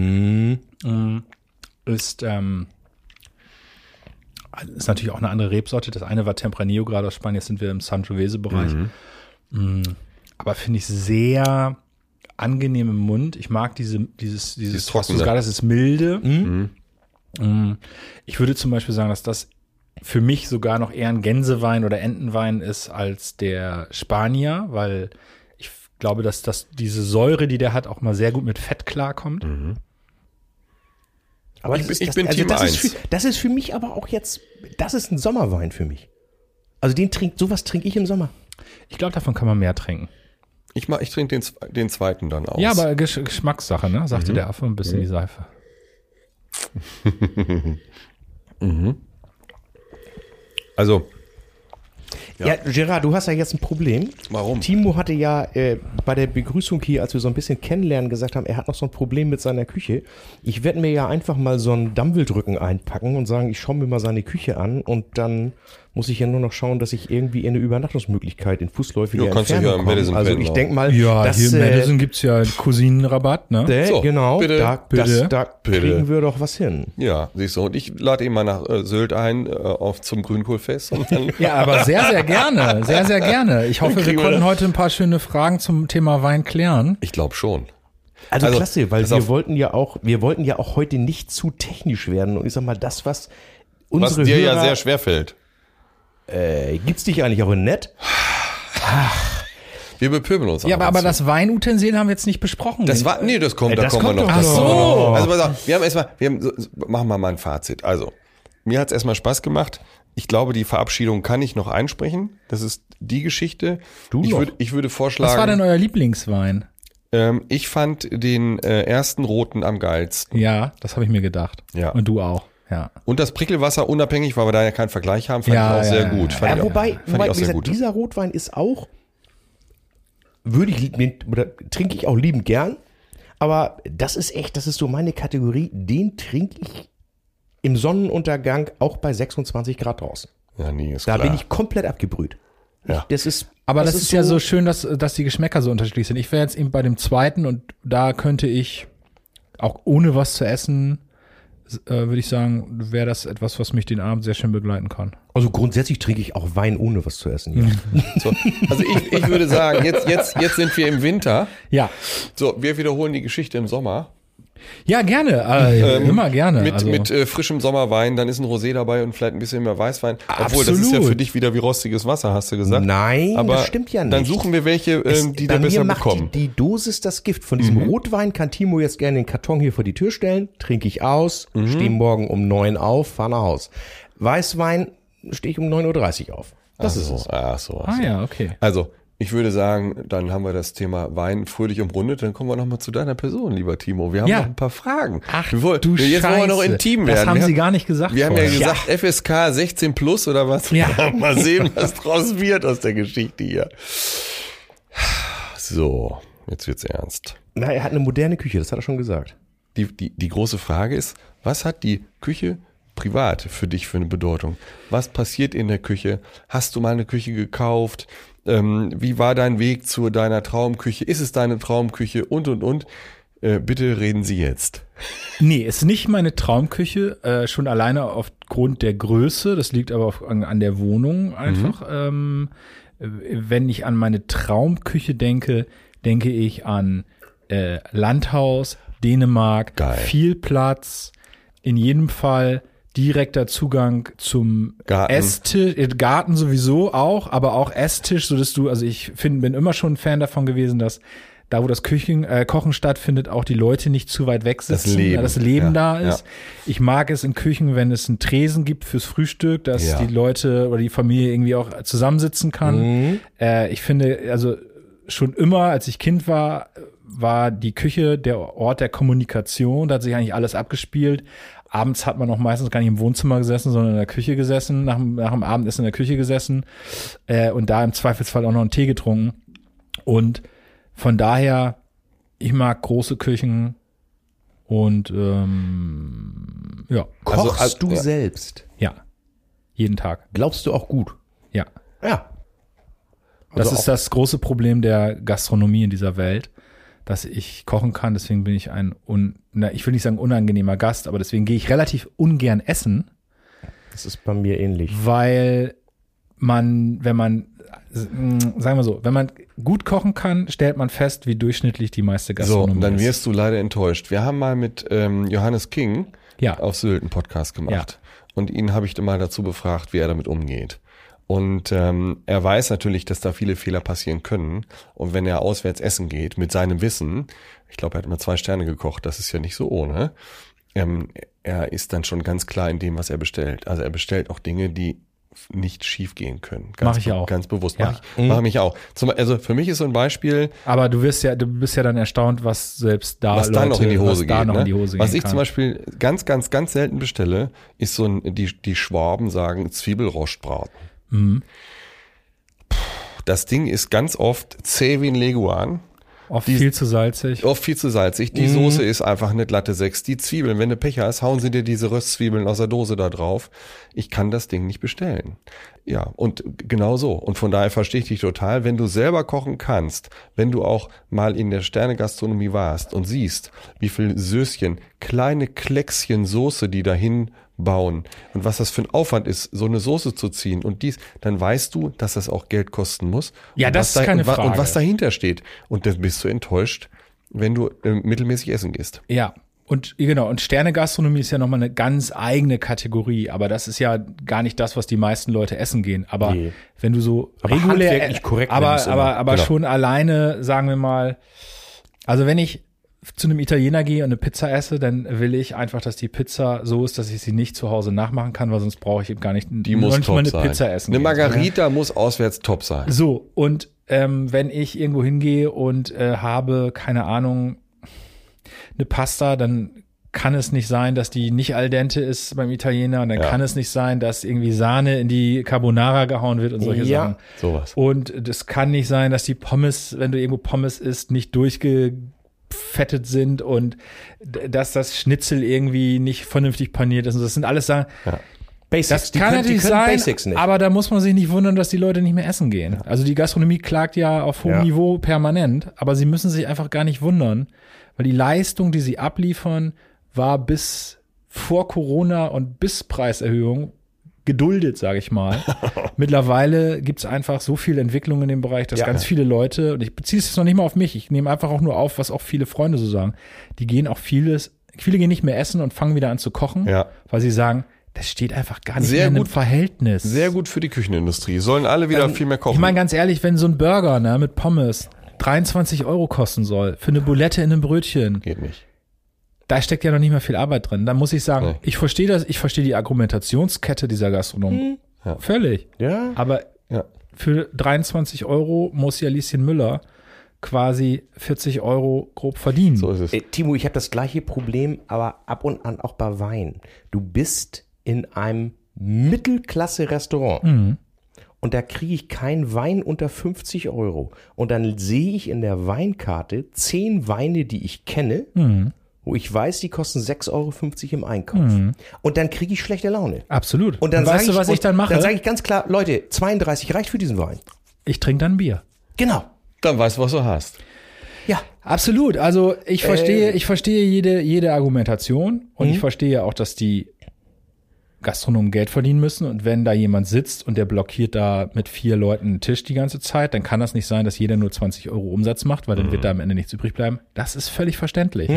Ist natürlich auch eine andere Rebsorte. Das eine war Tempranillo, gerade aus Spanien, jetzt sind wir im Sangiovese-Bereich. Aber finde ich sehr angenehm im Mund. Ich mag dieses was du Trockene. gerade, das ist milde. Ich würde zum Beispiel sagen, dass das für mich sogar noch eher ein Gänsewein oder Entenwein ist als der Spanier, weil ich glaube, dass diese Säure, die der hat, auch mal sehr gut mit Fett klarkommt. Aber Ich bin Team 1. Das ist für mich aber auch jetzt, das ist ein Sommerwein für mich. Also sowas trinke ich im Sommer. Ich glaube, davon kann man mehr trinken. Ich trinke den zweiten dann aus. Ja, aber Geschmackssache, ne? Sagte der Affe, ein bisschen die Seife. Also, Ja, Gerard, du hast ja jetzt ein Problem. Warum? Timo hatte ja bei der Begrüßung hier, als wir so ein bisschen kennenlernen, gesagt haben, er hat noch so ein Problem mit seiner Küche. Ich werde mir ja einfach mal so einen Dammwildrücken einpacken und sagen, ich schaue mir mal seine Küche an und dann muss ich ja nur noch schauen, dass ich irgendwie in eine Übernachtungsmöglichkeit in fußläufiger kannst du Entfernung ja im komme. Madison Also pennen ich auch. denke mal, Ja, dass, hier in Madison gibt's ja Cousinenrabatt, ne? So, genau, bitte, da bitte. kriegen wir doch was hin. Ja, siehst du. Und ich lade ihn mal nach Sylt ein zum Grünkohlfest. Und dann Ja, aber sehr, sehr gerne. Sehr, sehr gerne. Ich hoffe, wir Kriegen wir konnten das. heute ein paar schöne Fragen zum Thema Wein klären. ich glaube schon. Also klasse, weil pass wir auf. wollten ja auch heute nicht zu technisch werden. Und ich sag mal, das, was Was unsere dir Hörer, ja sehr schwer fällt. gibt's dich eigentlich auch in nett? Wir bepöbeln uns Ja, ab aber und zu. das Weinutensil haben wir jetzt nicht besprochen. Das war, nee, das kommt, da das kommen wir kommt noch doch dazu. noch. Also pass auf, machen wir mal ein Fazit. Also, mir hat's erstmal Spaß gemacht. Ich glaube, die Verabschiedung kann ich noch einsprechen. Das ist die Geschichte. Ich würde vorschlagen. Was war denn euer Lieblingswein? Ich fand den ersten roten am geilsten. Ja, das habe ich mir gedacht. Ja. Und du auch. Ja. Und das Prickelwasser unabhängig, weil wir da ja keinen Vergleich haben, fand ich auch sehr gut. Fand ich auch- Wobei, fand ich auch wie sehr gesagt, gut. dieser Rotwein ist auch, trinke ich auch liebend gern, aber das ist so meine Kategorie, den trinke ich im Sonnenuntergang auch bei 26 Grad draußen. Ja, nee, ist Da klar. bin ich komplett abgebrüht. Ja. Das ist, Aber das ist ja so schön, dass die Geschmäcker so unterschiedlich sind. Ich wäre jetzt eben bei dem zweiten und da könnte ich auch ohne was zu essen, würde ich sagen, wäre das etwas, was mich den Abend sehr schön begleiten kann. Also grundsätzlich trinke ich auch Wein ohne was zu essen. Ja. So, also ich würde sagen, jetzt sind wir im Winter. Ja. So, wir wiederholen die Geschichte im Sommer. Ja, gerne. Immer gerne. Mit frischem Sommerwein, dann ist ein Rosé dabei und vielleicht ein bisschen mehr Weißwein. Obwohl, das ist ja Absolut. für dich wieder wie rostiges Wasser, hast du gesagt. Nein, aber das stimmt ja nicht. Dann suchen wir welche, die Bei da mir besser macht bekommen. die Dosis das Gift. Von diesem Rotwein kann Timo jetzt gerne den Karton hier vor die Tür stellen, trinke ich aus, stehe morgen um 9 auf, fahre nach Haus. Weißwein stehe ich um 9.30 Uhr auf. Das ist es. Ach so. ja, okay. Also, ich würde sagen, dann haben wir das Thema Wein fröhlich umrundet. Dann kommen wir nochmal zu deiner Person, lieber Timo. Wir haben Ja. noch ein paar Fragen. Ach, jetzt wollen wir Scheiße. noch intim werden. Das haben wir Sie gar nicht gesagt Wir haben ja vorher. gesagt, FSK 16 plus oder was? Ja. Mal sehen, was draus wird aus der Geschichte hier. So, jetzt wird's ernst. Na, er hat eine moderne Küche, das hat er schon gesagt. Die große Frage ist, was hat die Küche privat für dich für eine Bedeutung? Was passiert in der Küche? Hast du mal eine Küche gekauft? Wie war dein Weg zu deiner Traumküche? Ist es deine Traumküche? Und. Bitte reden Sie jetzt. Nee, ist nicht meine Traumküche, schon alleine aufgrund der Größe. Das liegt aber an der Wohnung einfach. Wenn ich an meine Traumküche denke, denke ich an Landhaus, Dänemark, Geil. viel Platz, in jedem Fall direkter Zugang zum Garten. Esstisch, Garten sowieso auch, aber auch Esstisch, so dass bin immer schon ein Fan davon gewesen, dass da, wo das Kochen stattfindet, auch die Leute nicht zu weit weg sitzen, das Leben Ja, da ist. ja. Ich mag es in Küchen, wenn es einen Tresen gibt fürs Frühstück, dass Ja. die Leute oder die Familie irgendwie auch zusammensitzen kann. Ich finde, also schon immer, als ich Kind war die Küche der Ort der Kommunikation. Da hat sich eigentlich alles abgespielt. Abends hat man auch meistens gar nicht im Wohnzimmer gesessen, sondern in der Küche gesessen, nach dem Abendessen in der Küche gesessen und da im Zweifelsfall auch noch einen Tee getrunken. Und von daher, ich mag große Küchen und ja. Kochst du ja. selbst? Ja. Jeden Tag. Glaubst du auch gut? Ja. Ja. Das Also ist das große Problem der Gastronomie in dieser Welt, dass ich kochen kann. Deswegen bin ich ich will nicht sagen unangenehmer Gast, aber deswegen gehe ich relativ ungern essen, Das ist bei mir ähnlich. weil wenn man gut kochen kann, stellt man fest, wie durchschnittlich die meiste So, Gastronomie dann ist. wirst du leider enttäuscht. Wir haben mal mit Johannes King Ja. auf Sylt einen Podcast gemacht. und ihn habe ich mal dazu befragt, wie er damit umgeht. Und er weiß natürlich, dass da viele Fehler passieren können. Und wenn er auswärts essen geht, mit seinem Wissen, ich glaube, er hat immer 2 Sterne gekocht, das ist ja nicht so ohne, er ist dann schon ganz klar in dem, was er bestellt. Also er bestellt auch Dinge, die nicht schief gehen können. Mach ich auch. Ganz bewusst. Ja. Mache mich auch. Also für mich ist so ein Beispiel. Aber du bist ja dann erstaunt, was selbst da was da noch in die Hose geht. Ne? Was ich zum Beispiel ganz selten bestelle, ist so die Schwaben sagen Zwiebelrostbraten. Mhm. Das Ding ist ganz oft zäh wie ein Leguan. Oft viel zu salzig. Oft viel zu salzig. Die Soße ist einfach eine glatte 6. Die Zwiebeln, wenn du Pech hast, hauen sie dir diese Röstzwiebeln aus der Dose da drauf. Ich kann das Ding nicht bestellen. Ja, und genau so. Und von daher verstehe ich dich total. Wenn du selber kochen kannst, wenn du auch mal in der Sterne-Gastronomie warst und siehst, wie viel Söschen, kleine Kleckschen Soße, die dahin bauen und was das für ein Aufwand ist, so eine Soße zu ziehen und dann weißt du, dass das auch Geld kosten muss. Ja, und das ist keine Frage. Und was dahinter steht. Und dann bist du enttäuscht, wenn du mittelmäßig essen gehst. Ja, und genau, und Sterne-Gastronomie ist ja nochmal eine ganz eigene Kategorie, aber das ist ja gar nicht das, was die meisten Leute essen gehen. Aber wenn du so regulär, handwerklich korrekt aber genau. schon alleine, sagen wir mal, also wenn ich zu einem Italiener gehe und eine Pizza esse, dann will ich einfach, dass die Pizza so ist, dass ich sie nicht zu Hause nachmachen kann, weil sonst brauche ich eben gar nicht die muss top eine sein. Pizza essen. Eine Margarita muss auswärts top sein. So, und wenn ich irgendwo hingehe und habe, keine Ahnung, eine Pasta, dann kann es nicht sein, dass die nicht al dente ist beim Italiener und dann kann es nicht sein, dass irgendwie Sahne in die Carbonara gehauen wird und solche Sachen. Sowas. Und es kann nicht sein, dass die Pommes, wenn du irgendwo Pommes isst, nicht durchgefettet sind und dass das Schnitzel irgendwie nicht vernünftig paniert ist. Und das sind alles Sachen. Ja. Basics. Das kann natürlich sein, aber da muss man sich nicht wundern, dass die Leute nicht mehr essen gehen. Also die Gastronomie klagt ja auf hohem Niveau permanent, aber sie müssen sich einfach gar nicht wundern, weil die Leistung, die sie abliefern, war bis vor Corona und bis Preiserhöhung geduldet, sage ich mal. Mittlerweile gibt es einfach so viel Entwicklung in dem Bereich, dass ganz viele Leute, und ich beziehe es jetzt noch nicht mal auf mich, ich nehme einfach auch nur auf, was auch viele Freunde so sagen, die gehen auch viele gehen nicht mehr essen und fangen wieder an zu kochen, weil sie sagen, das steht einfach gar nicht mehr in einem Verhältnis. Sehr gut für die Küchenindustrie. Sollen alle wieder viel mehr kochen. Ich meine ganz ehrlich, wenn so ein Burger mit Pommes 23 € kosten soll, für eine Bulette in einem Brötchen. Geht nicht. Da steckt ja noch nicht mehr viel Arbeit drin. Da muss ich sagen, ich verstehe das, ich verstehe die Argumentationskette dieser Gastronomen. Ja. Völlig. Ja. Aber für 23 € muss ja Lieschen Müller quasi 40 € grob verdienen. So ist es. Timo, ich habe das gleiche Problem, aber ab und an auch bei Wein. Du bist in einem Mittelklasse-Restaurant und da kriege ich keinen Wein unter 50 €. Und dann sehe ich in der Weinkarte 10 Weine, die ich kenne, wo ich weiß, die kosten 6,50 € im Einkauf. Und dann kriege ich schlechte Laune. Absolut. Und dann weißt du, was ich dann mache? Dann sage ich ganz klar, Leute, 32 reicht für diesen Wein. Ich trinke dann Bier. Genau. Dann weißt du, was du hast. Ja. Absolut. Also ich verstehe jede Argumentation und ich verstehe auch, dass die Gastronomen Geld verdienen müssen und wenn da jemand sitzt und der blockiert da mit 4 Leuten einen Tisch die ganze Zeit, dann kann das nicht sein, dass jeder nur 20 € Umsatz macht, weil dann wird da am Ende nichts übrig bleiben. Das ist völlig verständlich.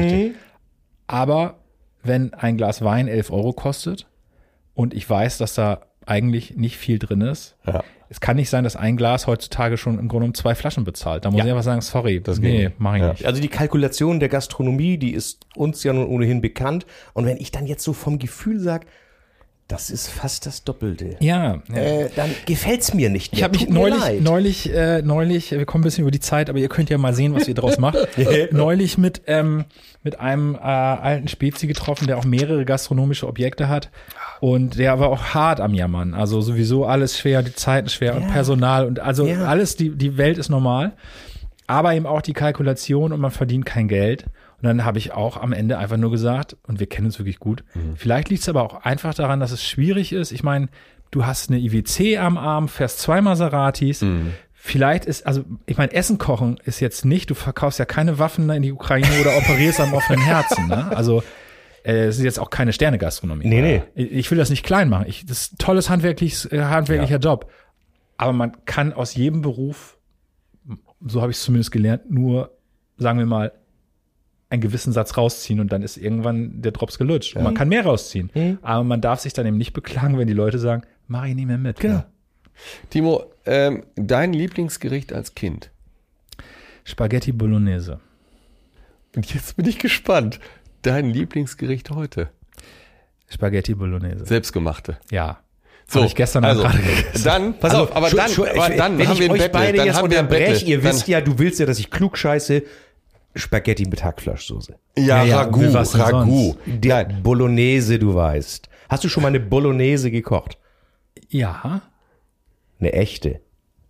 Aber wenn ein Glas Wein 11 € kostet und ich weiß, dass da eigentlich nicht viel drin ist, es kann nicht sein, dass ein Glas heutzutage schon im Grunde um 2 Flaschen bezahlt. Da muss ich einfach sagen, sorry, mach ich nicht. Also die Kalkulation der Gastronomie, die ist uns ja nun ohnehin bekannt. Und wenn ich dann jetzt so vom Gefühl sage, das ist fast das Doppelte. Ja. Dann gefällt's mir nicht mehr. Ich habe mich neulich, wir kommen ein bisschen über die Zeit, aber ihr könnt ja mal sehen, was ihr draus macht. Neulich mit einem alten Spezi getroffen, der auch mehrere gastronomische Objekte hat. Und der war auch hart am Jammern. Also sowieso alles schwer, die Zeiten schwer und Personal und also alles, die Welt ist normal. Aber eben auch die Kalkulation und man verdient kein Geld. Und dann habe ich auch am Ende einfach nur gesagt, und wir kennen uns wirklich gut, vielleicht liegt es aber auch einfach daran, dass es schwierig ist. Ich meine, du hast eine IWC am Arm, fährst 2 Maseratis. Vielleicht ist, also ich meine, Essen kochen ist jetzt nicht, du verkaufst ja keine Waffen in die Ukraine oder operierst am offenen Herzen. Ne? Also es ist jetzt auch keine Sterne-Gastronomie. Nee. Ich will das nicht klein machen. Das ist ein tolles handwerklicher Job. Aber man kann aus jedem Beruf, so habe ich es zumindest gelernt, nur, sagen wir mal, einen gewissen Satz rausziehen und dann ist irgendwann der Drops gelutscht. Und man kann mehr rausziehen. Aber man darf sich dann eben nicht beklagen, wenn die Leute sagen, mach ich nicht mehr mit. Genau. Timo, dein Lieblingsgericht als Kind? Spaghetti Bolognese. Und jetzt bin ich gespannt. Dein Lieblingsgericht heute? Spaghetti Bolognese. Selbstgemachte. Ja. So, Habe ich gestern also, gerade gegessen. dann, pass auf, aber dann wenn haben ich wir ein euch Battle. beide Dann jetzt haben wir ein unterbreche, Battle. ihr Dann- wisst ja, du willst ja, dass ich klug scheiße, Spaghetti mit Hackfleischsoße. Ja, Ja, Ragout, wie was denn Ragout. Der Nein, Bolognese, du weißt. Hast du schon mal eine Bolognese gekocht? Ja. Eine echte.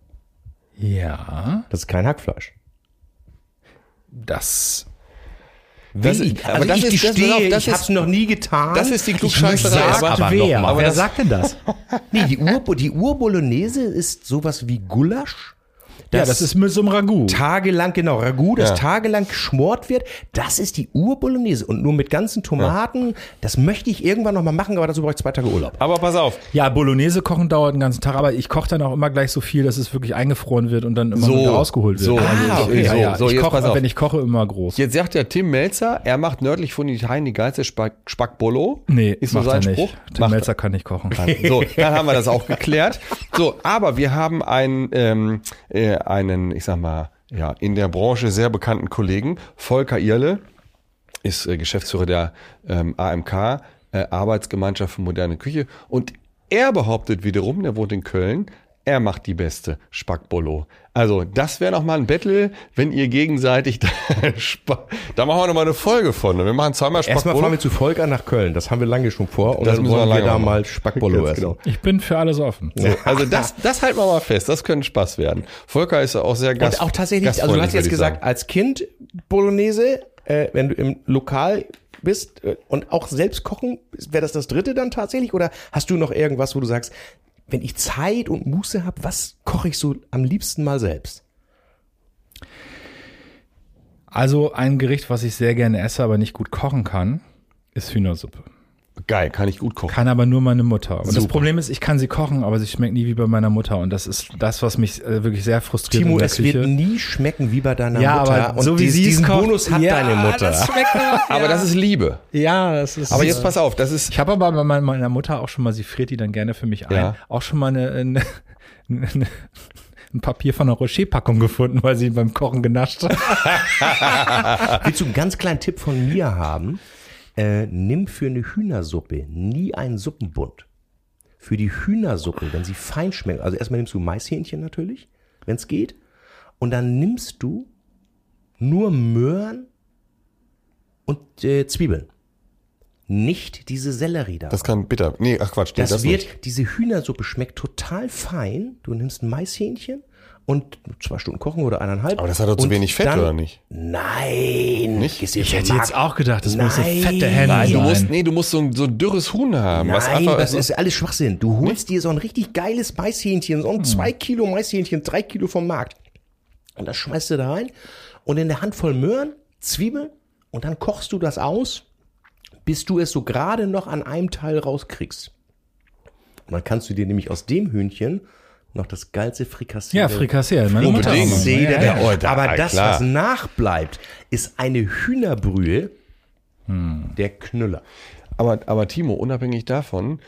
Ja. Das ist kein Hackfleisch. Das. Das ist- aber das ist- das ist- das ich ist- hab's noch nie getan. das ist die Ich Klugscheißerei. sag's Aber- aber wer? noch mal. aber Wer das- sagt denn das? Nee, die Ur-Bolognese ist sowas wie Gulasch. Ja, das ist mit so einem Ragout. tagelang, genau, Ragout, das Ja. tagelang geschmort wird. Das ist die Ur-Bolognese. Und nur mit ganzen Tomaten. Das möchte ich irgendwann noch mal machen, aber dazu brauche ich 2 Tage Urlaub. aber pass auf. Ja, Bolognese kochen dauert den ganzen Tag, aber ich koche dann auch immer gleich so viel, dass es wirklich eingefroren wird und dann immer wieder rausgeholt wird. So, okay. Ja, ja. so, Ich jetzt koche, pass auf. wenn ich koche, immer groß. Jetzt sagt ja Tim Melzer, er macht nördlich von Italien die geilste Spackbolo. Nee, ist so macht sein er Spruch. nicht. Tim Melzer kann nicht kochen. So, dann haben wir das auch geklärt. So, aber wir haben einen, ich sag mal, ja, in der Branche sehr bekannten Kollegen, Volker Irle, ist Geschäftsführer der AMK, Arbeitsgemeinschaft für moderne Küche. Und er behauptet wiederum, der wohnt in Köln, er macht die beste Spackbolo. Also, das wäre noch mal ein Battle, wenn ihr gegenseitig da machen wir noch mal eine Folge von. Wir machen zweimal Erstmal Spackbolo. fahren wir zu Volker nach Köln. Das haben wir lange schon vor. Und Das dann müssen wir wollen wir lange da machen. mal Spackbolo Ganz essen. genau. Ich bin für alles offen. So, also das halten wir mal fest. Das könnte Spaß werden. Volker ist auch sehr Und auch tatsächlich, also du hast gastfreundlich, jetzt würde ich gesagt, sagen. als Kind Bolognese, wenn du im Lokal bist und auch selbst kochen, wäre das dritte dann tatsächlich? Oder hast du noch irgendwas, wo du sagst, wenn ich Zeit und Muße habe, was koche ich so am liebsten mal selbst? Also ein Gericht, was ich sehr gerne esse, aber nicht gut kochen kann, ist Hühnersuppe. Geil, kann ich gut kochen. Kann aber nur meine Mutter. Und das Super. Problem ist, ich kann sie kochen, aber sie schmeckt nie wie bei meiner Mutter. Und das ist das, was mich wirklich sehr frustriert Timo, in der es Küche. wird nie schmecken wie bei deiner Ja, Mutter. aber so wie sie es diesen kocht, Bonus hat ja, deine Mutter. Das schmeckt Aber das ist Liebe. ja, das ist. Aber jetzt pass auf, das ist Ich habe aber bei meiner Mutter auch schon mal, sie friert die dann gerne für mich ein, Ja. auch schon mal ein Papier von einer Rocher-Packung gefunden, weil sie beim Kochen genascht hat. Willst du einen ganz kleinen Tipp von mir haben? Nimm für eine Hühnersuppe nie einen Suppenbund. Für die Hühnersuppe, wenn sie fein schmecken, also erstmal nimmst du Maishähnchen natürlich, wenn es geht, und dann nimmst du nur Möhren und Zwiebeln. Nicht diese Sellerie da. das kann bitter. Nee, ach Quatsch, nee, Das nicht. wird, diese Hühnersuppe schmeckt total fein. Du nimmst ein Maishähnchen und 2 Stunden kochen oder 1,5. Aber das hat doch zu Und wenig Fett, dann, oder nicht? Nein. Nicht? Ich hätte jetzt auch gedacht, das muss eine Nein. fette Henne Nein, sein. du musst so ein dürres Huhn haben. was Nein, einfach das so- ist alles Schwachsinn. Du holst dir so ein richtig geiles Maishähnchen, so ein 2 Kilo Maishähnchen, 3 Kilo vom Markt. Und das schmeißt du da rein und in der Handvoll Möhren, Zwiebeln und dann kochst du das aus, bis du es so gerade noch an einem Teil rauskriegst. Und dann kannst du dir nämlich aus dem Hühnchen noch das geilste Frikassee. Ja, Frikassee. Meine Mutter Unbedingt. auch mal. Frikassee der Ja, Welt. Oh, da- Aber das, klar. was nachbleibt, ist eine Hühnerbrühe, der Knüller. Aber Timo, unabhängig davon,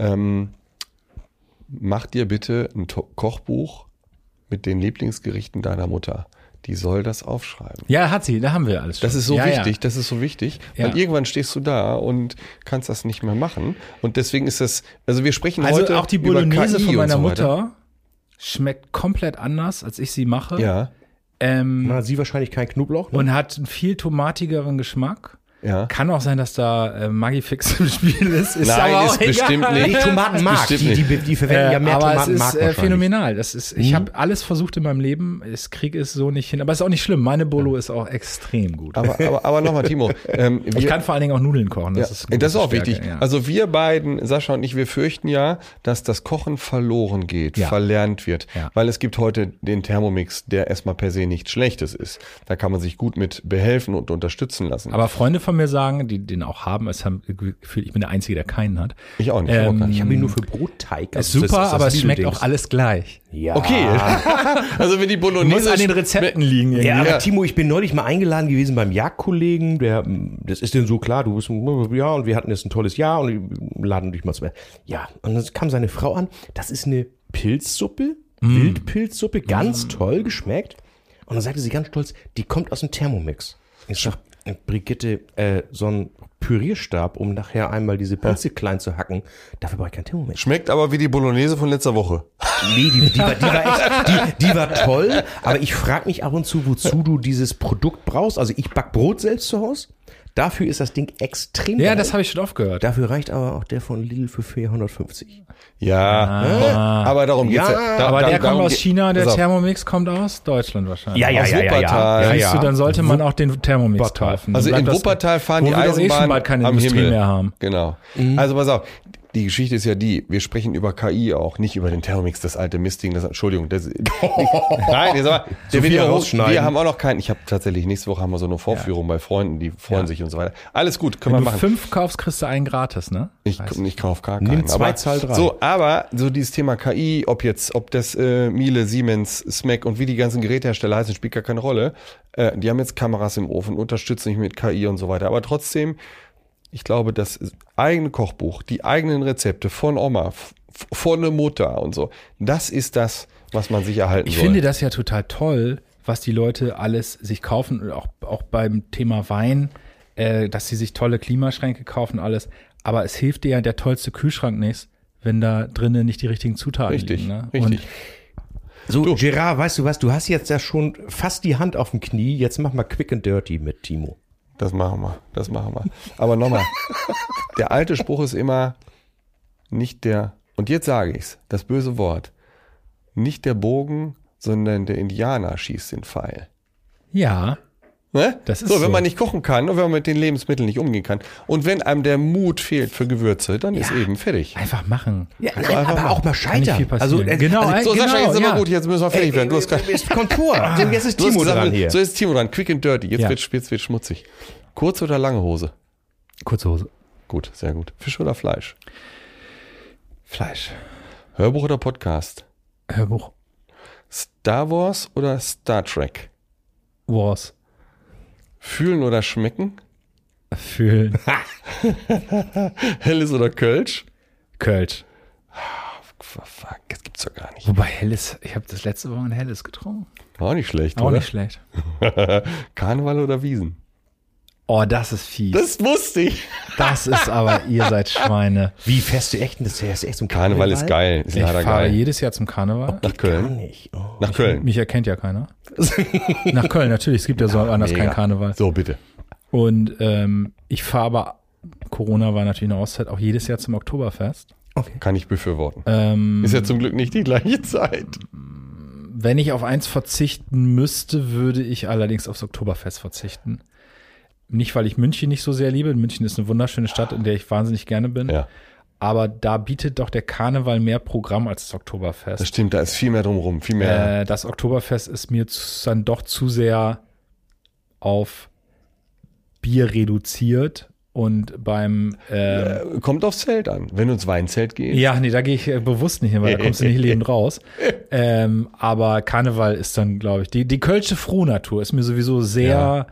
mach dir bitte ein Kochbuch mit den Lieblingsgerichten deiner Mutter. Die soll das aufschreiben. Ja, hat sie, da haben wir alles schon. Das ist so ja, wichtig, Ja. das ist so wichtig, Ja. weil irgendwann stehst du da und kannst das nicht mehr machen. Und deswegen ist das, also wir sprechen Also heute auch die über Bolognese KI von und meiner so weiter. Mutter schmeckt komplett anders, als ich sie mache. Ja, Man hat sie wahrscheinlich kein Knoblauch. Ne? Und hat einen viel tomatigeren Geschmack. ja. Kann auch sein, dass da Magifix im Spiel ist. Nein, aber ist auch egal. bestimmt nicht. Nee, Tomatenmark. Bestimmt Die verwenden ja mehr aber es Tomatenmark ist wahrscheinlich. phänomenal. Das ist, ich habe alles versucht in meinem Leben. Ich kriege es so nicht hin. Aber es ist auch nicht schlimm. Meine Bolo ist auch extrem gut. Aber nochmal, Timo. Ich kann vor allen Dingen auch Nudeln kochen. Das Ja, ist, eine das ist gute auch Stärke, wichtig. Ja. Also wir beiden, Sascha und ich, wir fürchten ja, dass das Kochen verloren geht, Ja. verlernt wird. Ja. Weil es gibt heute den Thermomix, der erstmal per se nichts Schlechtes ist. Da kann man sich gut mit behelfen und unterstützen lassen. Aber Freunde von von mir sagen, die den auch haben. Es haben Gefühl, ich bin der Einzige, der keinen hat. Ich auch nicht. Ich habe ihn nur für Brotteig. Ist super, aber es schmeckt auch alles gleich. Ja. Okay. Also wenn die Bolognese... Muss an den Rezepten liegen irgendwie. Ja, aber Ja. Timo, ich bin neulich mal eingeladen gewesen beim Jagdkollegen, das ist denn so klar, du bist, ja, und wir hatten jetzt ein tolles Jahr und laden dich mal zu. Ja, und dann kam seine Frau an, das ist eine Pilzsuppe, Wildpilzsuppe, ganz toll geschmeckt. Und dann sagte sie ganz stolz, die kommt aus dem Thermomix. Ich sag, Brigitte, so ein Pürierstab, um nachher einmal diese Pilze klein zu hacken, dafür brauche ich kein Thermomix. Schmeckt aber wie die Bolognese von letzter Woche. Nee, die war toll, aber ich frage mich ab und zu, wozu du dieses Produkt brauchst. Also ich back Brot selbst zu Hause. Dafür ist das Ding extrem Ja, geil. das habe ich schon oft gehört. Dafür reicht aber auch der von Lidl für 450. Ja, aber darum geht's Ja, Da- Aber da- der kommt darum aus geht- China, der Pass auf. Thermomix kommt aus Deutschland wahrscheinlich. Aus Wuppertal. Siehst du, dann sollte man auch den Thermomix kaufen. Also Dann in bleibt das- Wuppertal fahren wo die wir doch eh schon Eisenbahn bald keine am Industrie Himmel. mehr haben. Genau. Also pass auf, die Geschichte ist ja die, wir sprechen über KI auch, nicht über den Thermomix, das alte Mistding, Entschuldigung. Nein, jetzt aber, der viel wird ja hoch, rausschneiden. wir haben auch noch keinen, ich habe tatsächlich, nächste Woche haben wir so eine Vorführung bei Freunden, die freuen sich und so weiter. Alles gut, können Wenn wir du machen. 5 kaufst, kriegst du einen gratis, ne? Ich kaufe gar keinen. Nimm zwei, aber, Zahl drei. So, aber so dieses Thema KI, ob das Miele, Siemens, SMAC und wie die ganzen Gerätehersteller heißen, spielt gar keine Rolle. Die haben jetzt Kameras im Ofen, unterstützen mich mit KI und so weiter. Aber trotzdem, ich glaube, das eigene Kochbuch, die eigenen Rezepte von Oma, von der Mutter und so, das ist das, was man sich erhalten Ich soll. finde das ja total toll, was die Leute alles sich kaufen, und auch beim Thema Wein, dass sie sich tolle Klimaschränke kaufen, alles. Aber es hilft dir ja der tollste Kühlschrank nichts, wenn da drinnen nicht die richtigen Zutaten Richtig, liegen. Ne? richtig. So, Gerard, weißt du was, du hast jetzt ja schon fast die Hand auf dem Knie, jetzt mach mal quick and dirty mit Timo. Das machen wir. Aber nochmal, der alte Spruch ist immer nicht der, und jetzt sage ich's, das böse Wort, nicht der Bogen, sondern der Indianer schießt den Pfeil. Ja, Ne? Das ist so, wenn so. man nicht kochen kann und wenn man mit den Lebensmitteln nicht umgehen kann und wenn einem der Mut fehlt für Gewürze, dann ist eben fertig. einfach machen. Ja, Also nein, einfach aber auch mal Kann nicht viel scheitern. passieren. Genau, So, Sascha, jetzt sind wir gut, jetzt müssen wir fertig werden. Du hast gerade Es kommt vor. So, jetzt ist du hast Timo gesagt, dran hier. so ist Timo dran, quick and dirty. Jetzt Ja. wird schmutzig. Kurze oder lange Hose? Kurze Hose. Gut, sehr gut. Fisch oder Fleisch? Fleisch. Hörbuch oder Podcast? Hörbuch. Star Wars oder Star Trek? Wars. Fühlen oder schmecken? Fühlen. Helles oder Kölsch? Kölsch. Fuck, das gibt's doch gar nicht. Wobei Helles, ich habe das letzte Woche ein Helles getrunken. Auch nicht schlecht, Auch oder? nicht schlecht. Karneval oder Wiesen? Oh, das ist fies. Das wusste ich. Das ist aber, ihr seid Schweine. Wie fährst du echt denn das? Ist echt so ein Karneval ist geil, ist Ich leider fahre geil. jedes Jahr zum Karneval. Nach Gar Köln. nicht. Oh. Nach Köln. Mich erkennt ja keiner. Nach Köln, natürlich. Es gibt ja so anders mega. kein Karneval. So, bitte. Und ich fahre aber, Corona war natürlich eine Auszeit, auch jedes Jahr zum Oktoberfest. Kann ich befürworten. Ist ja zum Glück nicht die gleiche Zeit. Wenn ich auf eins verzichten müsste, würde ich allerdings aufs Oktoberfest verzichten. Nicht, weil ich München nicht so sehr liebe. München ist eine wunderschöne Stadt, in der ich wahnsinnig gerne bin. Ja, Aber da bietet doch der Karneval mehr Programm als das Oktoberfest. das stimmt, da ist viel mehr drumrum, viel mehr. Das Oktoberfest ist mir dann doch zu sehr auf Bier reduziert und beim Kommt aufs Zelt an. Wenn du ins Weinzelt gehst. ja, nee, da gehe ich bewusst nicht hin, weil da kommst du nicht lebend raus. Aber Karneval ist dann, glaube ich, die Kölsche Frohnatur ist mir sowieso sehr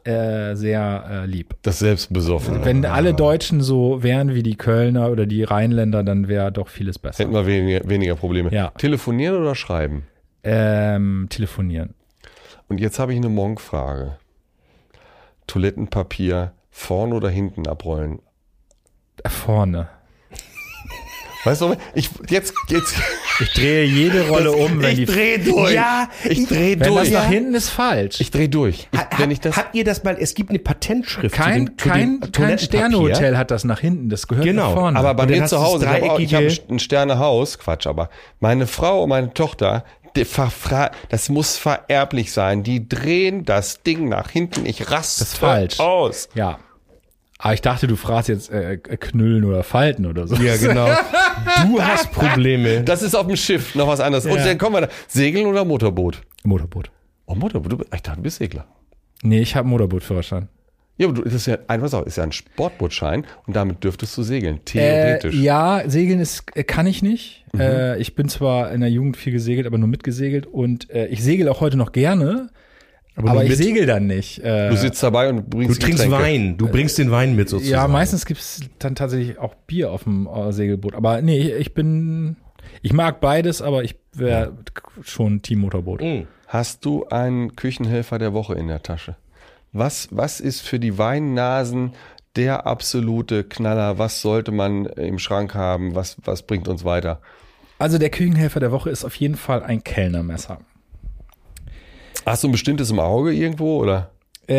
lieb. Das Selbstbesoffen. Wenn alle Deutschen so wären wie die Kölner oder die Rheinländer, dann wäre doch vieles besser. Hätten wir weniger Probleme. Ja. Telefonieren oder schreiben? Telefonieren. Und jetzt habe ich eine Monk-Frage. Toilettenpapier vorne oder hinten abrollen? Vorne. Weißt du, jetzt Ich drehe jede Rolle um, wenn ich die drehe durch. Ja, ich drehe wenn das durch. nach hinten ist falsch. Ich drehe durch. Wenn ich das Habt ihr das mal, es gibt eine Patentschrift Kein Toilettenpapier. Sternehotel hat das nach hinten, das gehört Genau, nach vorne. aber bei Und dann mir hast zu du das Hause, ich habe dreieckige- ein Sternehaus, Quatsch, aber meine Frau und meine Tochter, das muss vererblich sein. Die drehen das Ding nach hinten. Ich raste Das ist falsch. aus. Ja. Aber ich dachte, du fragst jetzt Knüllen oder Falten oder so. Ja, genau. Du hast Probleme. Das ist auf dem Schiff noch was anderes. Und dann kommen wir da. Segeln oder Motorboot? Motorboot. Oh, Motorboot. Ich dachte, du bist Segler. Nee, ich habe Motorbootführerschein. Ja, aber das ist ja einfach ist ja ein Sportbootschein und damit dürftest du segeln, theoretisch. Ja, segeln kann ich nicht. Ich bin zwar in der Jugend viel gesegelt, aber nur mitgesegelt und ich segel auch heute noch gerne, aber ich segel dann nicht. Du sitzt dabei und bringst Du trinkst Getränke. Wein, du bringst den Wein mit sozusagen. Ja, meistens gibt's dann tatsächlich auch Bier auf dem Segelboot. Aber nee, ich mag beides, aber ich wäre schon Team Motorboot. Hast du einen Küchenhelfer der Woche in der Tasche? Was ist für die Weinnasen der absolute Knaller? Was sollte man im Schrank haben? Was bringt uns weiter? Also der Küchenhelfer der Woche ist auf jeden Fall ein Kellnermesser. Hast du ein bestimmtes im Auge irgendwo, oder?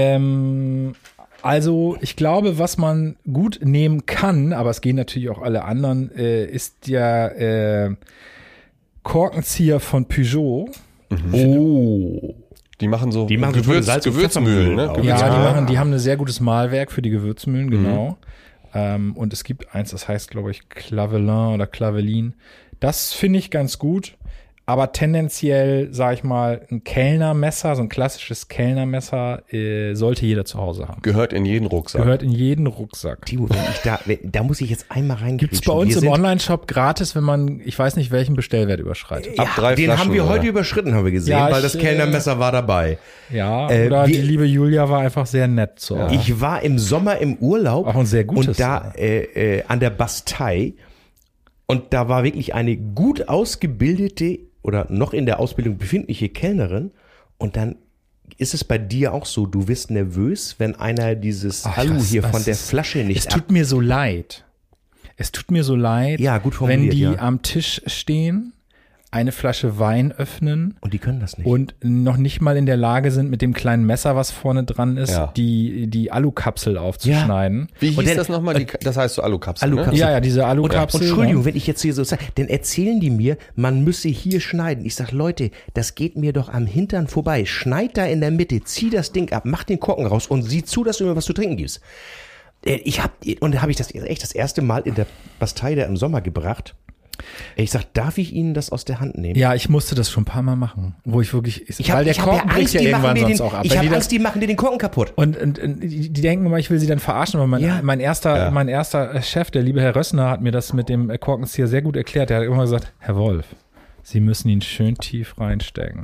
Also ich glaube, was man gut nehmen kann, aber es gehen natürlich auch alle anderen, ist der Korkenzieher von Peugeot. Oh. Die machen so Salz- und Gewürzmühlen, ne? Pfeffermühlen Ja, die haben ein sehr gutes Mahlwerk für die Gewürzmühlen, genau. Und es gibt eins, das heißt, glaube ich, Clavelin oder Clavelin. Das finde ich ganz gut. Aber tendenziell, sag ich mal, ein Kellnermesser, so ein klassisches Kellnermesser, sollte jeder zu Hause haben. Gehört in jeden Rucksack. Gehört in jeden Rucksack. Timo, da muss ich jetzt einmal rein. Gibt's bei uns im Online-Shop gratis, wenn man, ich weiß nicht, welchen Bestellwert überschreitet. Ab 3 Den Flaschen, haben wir oder? heute überschritten, haben wir gesehen, Ja, weil das Kellnermesser war dabei. Ja, oder die liebe Julia war einfach sehr nett zu euch. Ich war im Sommer im Urlaub Auch ein sehr gutes. und da an der Bastei und da war wirklich eine gut ausgebildete oder noch in der Ausbildung befindliche Kellnerin und dann ist es bei dir auch so, du wirst nervös, wenn einer dieses Alu hier von der Flasche nicht Es tut mir so leid. Es tut mir so leid, Ja, gut wenn formuliert, die ja. am Tisch stehen, eine Flasche Wein öffnen und die können das nicht. und noch nicht mal in der Lage sind, mit dem kleinen Messer, was vorne dran ist, Ja. die Alukapsel aufzuschneiden. Wie hieß Und dann- das nochmal? Das heißt so Alukapsel, Alukapsel. ne? Ja, diese Und Alukapsel. Entschuldigung, wenn ich jetzt hier so sage, dann erzählen die mir, man müsse hier schneiden. Ich sag, Leute, das geht mir doch am Hintern vorbei. Schneid da in der Mitte, zieh das Ding ab, mach den Korken raus und sieh zu, dass du mir was zu trinken gibst. Und da habe ich das echt das erste Mal in der Bastei da im Sommer gebracht. Ich sag, darf ich Ihnen das aus der Hand nehmen? Ja, ich musste das schon ein paar Mal machen, wo ich wirklich, Ich hab weil der Korken bricht ja die irgendwann machen mir sonst auch ab. Ich Wenn habe die das- Angst, die machen dir den Korken kaputt. Und die denken immer, ich will sie dann verarschen, aber Ja. mein erster Chef, der liebe Herr Rössner, hat mir das mit dem Korkenzieher sehr gut erklärt. Der hat immer gesagt, Herr Wolf, Sie müssen ihn schön tief reinstecken.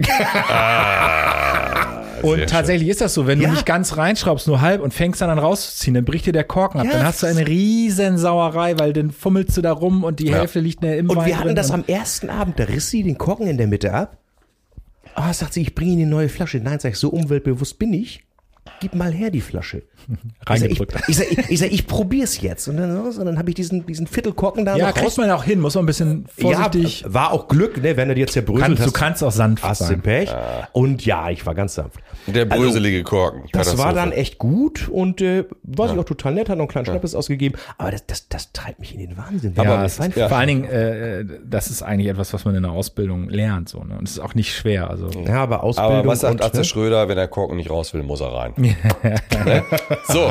Und tatsächlich ist das so, wenn du Ja. nicht ganz reinschraubst, nur halb und fängst dann an rauszuziehen, dann bricht dir der Korken ab. Ja. Dann hast du eine riesen Sauerei, weil dann fummelst du da rum und die Hälfte liegt im Und Wein wir hatten drin das und- am ersten Abend, da riss sie den Korken in der Mitte ab. Ah, sagt sie, ich bringe Ihnen eine neue Flasche. Nein, sag ich, so umweltbewusst bin ich. Gib mal her die Flasche. Reingedrückt. Ich probier's jetzt. Und dann habe ich diesen Viertelkorken da Ja, noch kriegt man auch hin, muss man ein bisschen vorsichtig. Ja, war auch Glück, ne, wenn du jetzt zerbröselt Du kannst auch sanft hast du sein. Pech. Und ja, ich war ganz sanft. Der bröselige Korken. Das war Katastrophe. dann echt gut und war sich auch total nett, hat noch einen kleinen Schnappes ausgegeben. Aber das treibt mich in den Wahnsinn. Ja, das war vor allen Dingen, das ist eigentlich etwas, was man in der Ausbildung lernt. So, ne? Und es ist auch nicht schwer. Also. ja, aber Ausbildung Aber was sagt und, Atze ne? Schröder, wenn der Korken nicht raus will, muss er rein. Ne? So,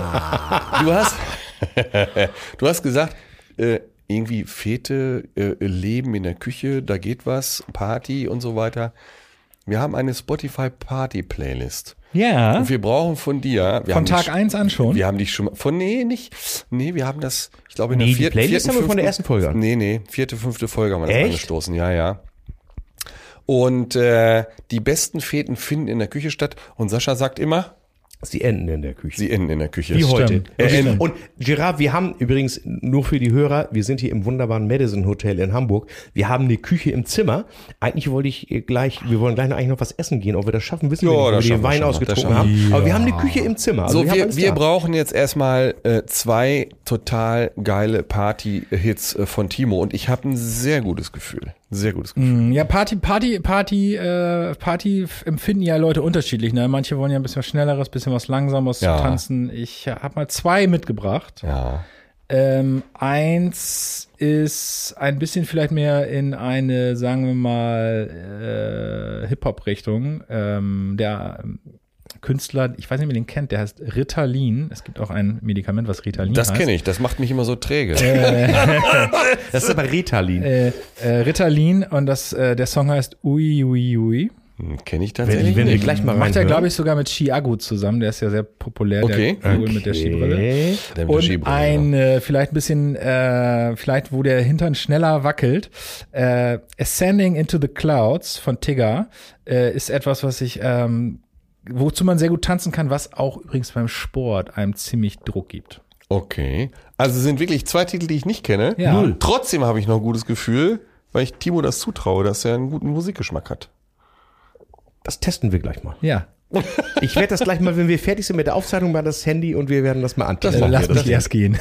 du hast gesagt, irgendwie Fete, Leben in der Küche, da geht was, Party und so weiter. Wir haben eine Spotify-Party-Playlist. Ja. Und wir brauchen von dir. Von Tag 1 an schon? Wir haben dich schon mal. Nee, wir haben das, ich glaube, in Nee, der die Playlist haben wir von der ersten Folge an. Nee, 4., 5. Folge haben wir das Echt? angestoßen, ja. Und die besten Feten finden in der Küche statt. Und Sascha sagt immer, Sie enden in der Küche. sie enden in der Küche. Wie heute. stimmt. Und Gerard, wir haben übrigens, nur für die Hörer, wir sind hier im wunderbaren Madison Hotel in Hamburg. Wir haben eine Küche im Zimmer. Eigentlich wir wollen gleich noch was essen gehen. Ob wir das schaffen, wissen wir Ja, nicht, weil das wir den schaffen wir Wein schon noch. ausgetrunken Das haben. schaffen Aber wir haben eine Küche im Zimmer. Also So, haben alles wir da. brauchen jetzt erstmal 2 total geile Party-Hits von Timo. Und ich habe ein sehr gutes Gefühl. Sehr gutes Gefühl. Ja, Party empfinden ja Leute unterschiedlich. Ne? Manche wollen ja ein bisschen was Schnelleres, bisschen was Langsames Ja. tanzen. Ich habe mal 2 mitgebracht. Ja. Eins ist ein bisschen vielleicht mehr in eine, sagen wir mal, Hip-Hop-Richtung. Der Künstler, ich weiß nicht, wer den kennt, der heißt Ritalin. Es gibt auch ein Medikament, was Ritalin Das heißt. kenne ich, das macht mich immer so träge. Das ist aber Ritalin. Ritalin und der Song heißt Ui Ui Ui. Kenne ich tatsächlich Wenn wir nicht. gleich mal Macht er, reinhören. glaube ich, sogar mit Chiago zusammen. Der ist ja sehr populär, Okay. der Vogel mit der Skibrille. Der mit der Und Skibrille, ein, vielleicht ein bisschen, vielleicht wo der Hintern schneller wackelt, Ascending into the Clouds von Tigger ist etwas, was ich, wozu man sehr gut tanzen kann, was auch übrigens beim Sport einem ziemlich Druck gibt. Okay. Also es sind wirklich 2 Titel, die ich nicht kenne. Ja. Null. Trotzdem habe ich noch ein gutes Gefühl, weil ich Timo das zutraue, dass er einen guten Musikgeschmack hat. Das testen wir gleich mal. Ja. Ich werde das gleich mal, wenn wir fertig sind mit der Aufzeichnung, mal das Handy und wir werden das mal antesten. Lass mich erst gehen.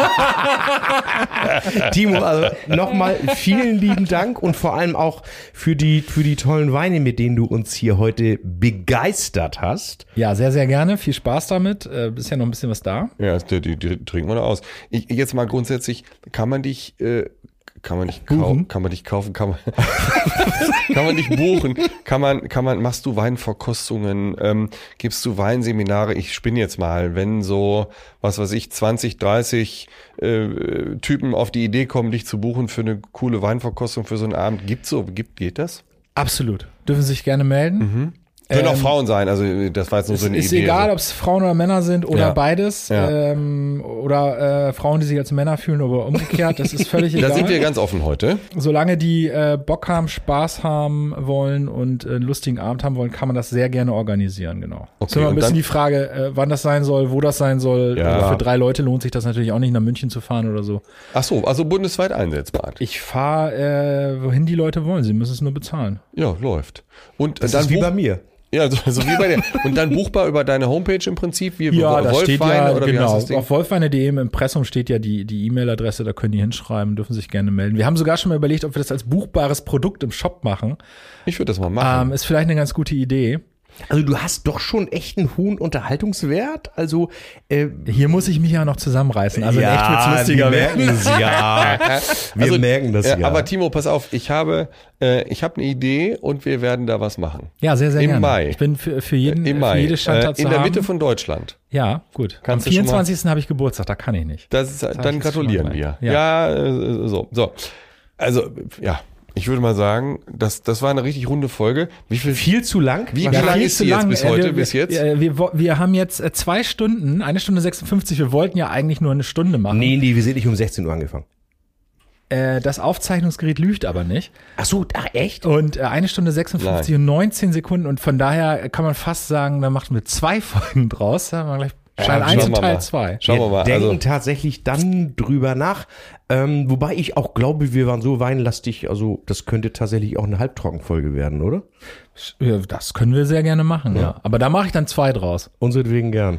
Timo, also nochmal vielen lieben Dank und vor allem auch für die tollen Weine, mit denen du uns hier heute begeistert hast. Ja, sehr, sehr gerne. Viel Spaß damit. Ist ja noch ein bisschen was da. Ja, die trinken wir noch aus. Jetzt mal grundsätzlich, kann man dich kaufen, kann man dich buchen, machst du Weinverkostungen, gibst du Weinseminare, ich spinne jetzt mal, wenn so, was weiß ich, 20, 30 Typen auf die Idee kommen, dich zu buchen für eine coole Weinverkostung für so einen Abend, geht das? Absolut. Dürfen sich gerne melden. Können auch Frauen sein, also das war jetzt nur so eine Ist Idee. egal, also. ob es Frauen oder Männer sind oder Ja. beides. Ja. Oder Frauen, die sich als Männer fühlen oder umgekehrt. Das ist völlig egal. Da sind wir ganz offen heute. Solange die Bock haben, Spaß haben wollen und einen lustigen Abend haben wollen, kann man das sehr gerne organisieren, genau. Okay, ist immer ein und bisschen dann- die Frage, wann das sein soll, wo das sein soll. Ja. Für 3 Leute lohnt sich das natürlich auch nicht, nach München zu fahren oder so. Ach so, also bundesweit einsetzbar. Ich fahre, wohin die Leute wollen. Sie müssen es nur bezahlen. Ja, läuft. Und Das dann ist wie bei mir. Ja, so wie bei dir. Und dann buchbar über deine Homepage im Prinzip, wie Ja, da steht ja, oder wie genau, heißt das Ding? auf wolfweine.de im Impressum steht ja die E-Mail-Adresse, da können die hinschreiben, dürfen sich gerne melden. Wir haben sogar schon mal überlegt, ob wir das als buchbares Produkt im Shop machen. Ich würde das mal machen. Ist vielleicht eine ganz gute Idee. Also du hast doch schon echt einen hohen Unterhaltungswert. Also Hier muss ich mich ja noch zusammenreißen. Also in echt wird's lustiger werden. Wir merken das ja. Aber Timo, pass auf, ich habe eine Idee und wir werden da was machen. Ja, sehr, sehr Im gerne. Mai. Ich bin für jeden, Im für Mai. jede Standart zu In der haben. Mitte von Deutschland. Ja, gut. Kannst Am du schon mal- 24. habe ich Geburtstag, da kann ich nicht. Das ist, hab ich dann jetzt gratulieren schon mal wir. gemeint. So. Also, ja. Ich würde mal sagen, das war eine richtig runde Folge. viel zu lang. Wie Ja, lang viel ist zu sie jetzt lang. bis heute, bis jetzt? Wir haben jetzt 2 Stunden, 1 Stunde 56. Wir wollten ja eigentlich nur eine Stunde machen. Nee, wir sind nicht um 16 Uhr angefangen. Das Aufzeichnungsgerät lügt aber nicht. Ach so, echt? Und 1 Stunde 56 und 19 Sekunden. Und von daher kann man fast sagen, da machen wir 2 Folgen draus. Da haben wir gleich Teil 1 und Teil 2. Schauen wir mal. denken Also, tatsächlich dann drüber nach. Wobei ich auch glaube, wir waren so weinlastig, also das könnte tatsächlich auch eine Halbtrockenfolge werden, oder? Ja, das können wir sehr gerne machen, ja. Aber da mache ich dann 2 draus. Unseretwegen gern.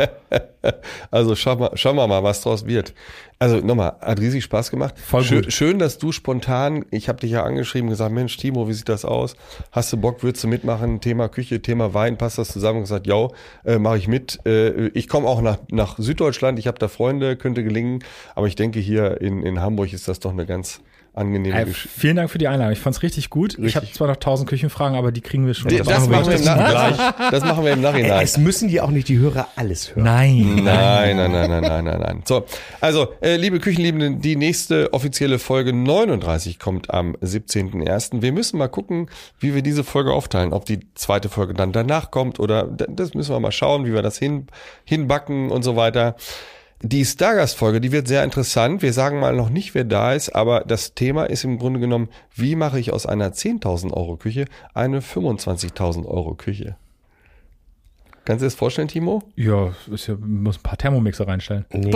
also schauen wir mal, was draus wird. Also nochmal, hat riesig Spaß gemacht. Voll gut. Schön, dass du spontan, ich habe dich ja angeschrieben, gesagt, Mensch, Timo, wie sieht das aus? Hast du Bock, würdest du mitmachen? Thema Küche, Thema Wein, passt das zusammen? Und gesagt, ja, mache ich mit. Ich komme auch nach Süddeutschland, ich habe da Freunde, könnte gelingen. Aber ich denke, hier in Hamburg ist das doch eine ganz angenehme Geschichte. Vielen Dank für die Einladung. Ich fand's richtig gut. Ich habe zwar noch 1000 Küchenfragen, aber die kriegen wir schon. Das machen wir im Nachhinein. Es müssen ja auch nicht die Hörer alles hören. Nein. Nein. So, also, liebe Küchenliebenden, die nächste offizielle Folge 39 kommt am 17.01. Wir müssen mal gucken, wie wir diese Folge aufteilen. Ob die zweite Folge dann danach kommt oder das müssen wir mal schauen, wie wir das hinbacken und so weiter. Die Stargast-Folge, die wird sehr interessant. Wir sagen mal noch nicht, wer da ist, aber das Thema ist im Grunde genommen, wie mache ich aus einer 10.000 Euro Küche eine 25.000 Euro Küche? Kannst du dir das vorstellen, Timo? Ja, muss ein paar Thermomixer reinstellen. Nee.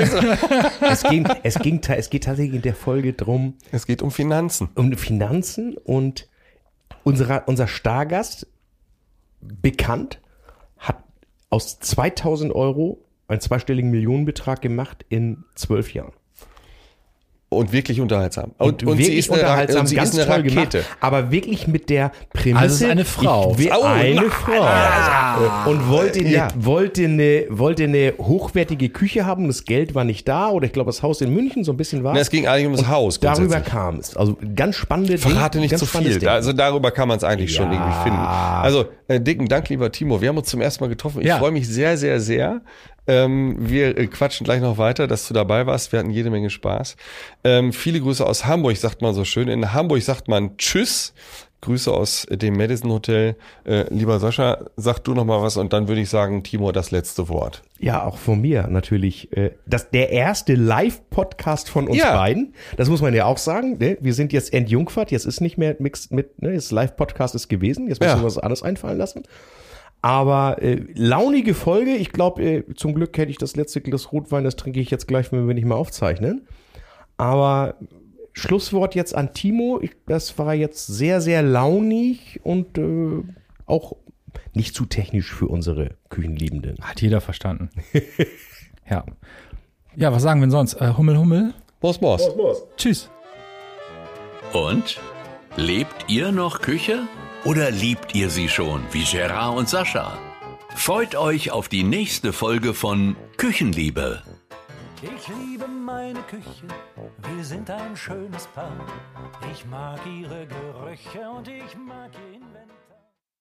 Es geht tatsächlich in der Folge drum, Es geht um Finanzen. um Finanzen und unser Stargast, bekannt, hat aus 2.000 Euro einen zweistelligen Millionenbetrag gemacht in 12 Jahren. Und wirklich unterhaltsam. Und wirklich sie ist unterhaltsam, sie ganz ist eine toll Rakete. gemacht, aber wirklich mit der Prämisse. Also es ist eine Frau. Ich will Oh, eine na, Frau. Und wollte ja. eine hochwertige Küche haben. Das Geld war nicht da. Oder ich glaube, das Haus in München, so ein bisschen war. Na, es ging eigentlich ums Haus. Darüber grundsätzlich. kam es. Also ganz spannende Verrate nicht ganz zu spannendes viel. Ding. Also darüber kann man es eigentlich schon irgendwie finden. Also dicken Dank, lieber Timo. Wir haben uns zum ersten Mal getroffen. Ich Ja. freue mich sehr, sehr, sehr. Wir quatschen gleich noch weiter, dass du dabei warst. Wir hatten jede Menge Spaß. Viele Grüße aus Hamburg, sagt man so schön. In Hamburg sagt man Tschüss. Grüße aus dem Madison Hotel. Lieber Sascha, sag du noch mal was und dann würde ich sagen, Timo, das letzte Wort. Ja, auch von mir natürlich. Der erste Live-Podcast von uns beiden. Das muss man ja auch sagen. Ne? Wir sind jetzt entjungfert. Jetzt ist nicht mehr mixed mit, ne? Das Live-Podcast ist gewesen. Jetzt müssen wir was anderes einfallen lassen. Aber launige Folge. Ich glaube, zum Glück hätte ich das letzte Glas Rotwein. Das trinke ich jetzt gleich, wenn wir nicht mehr aufzeichnen. Aber Schlusswort jetzt an Timo. Das war jetzt sehr, sehr launig und auch nicht zu technisch für unsere Küchenliebenden. Hat jeder verstanden. Ja. Ja, was sagen wir denn sonst? Hummel, Hummel? Boss, Boss. Tschüss. Und? Lebt ihr noch Küche? Oder liebt ihr sie schon, wie Gerard und Sascha? Freut euch auf die nächste Folge von Küchenliebe. Ich liebe meine Küche, wir sind ein schönes Paar. Ich mag ihre Gerüche und ich mag ihr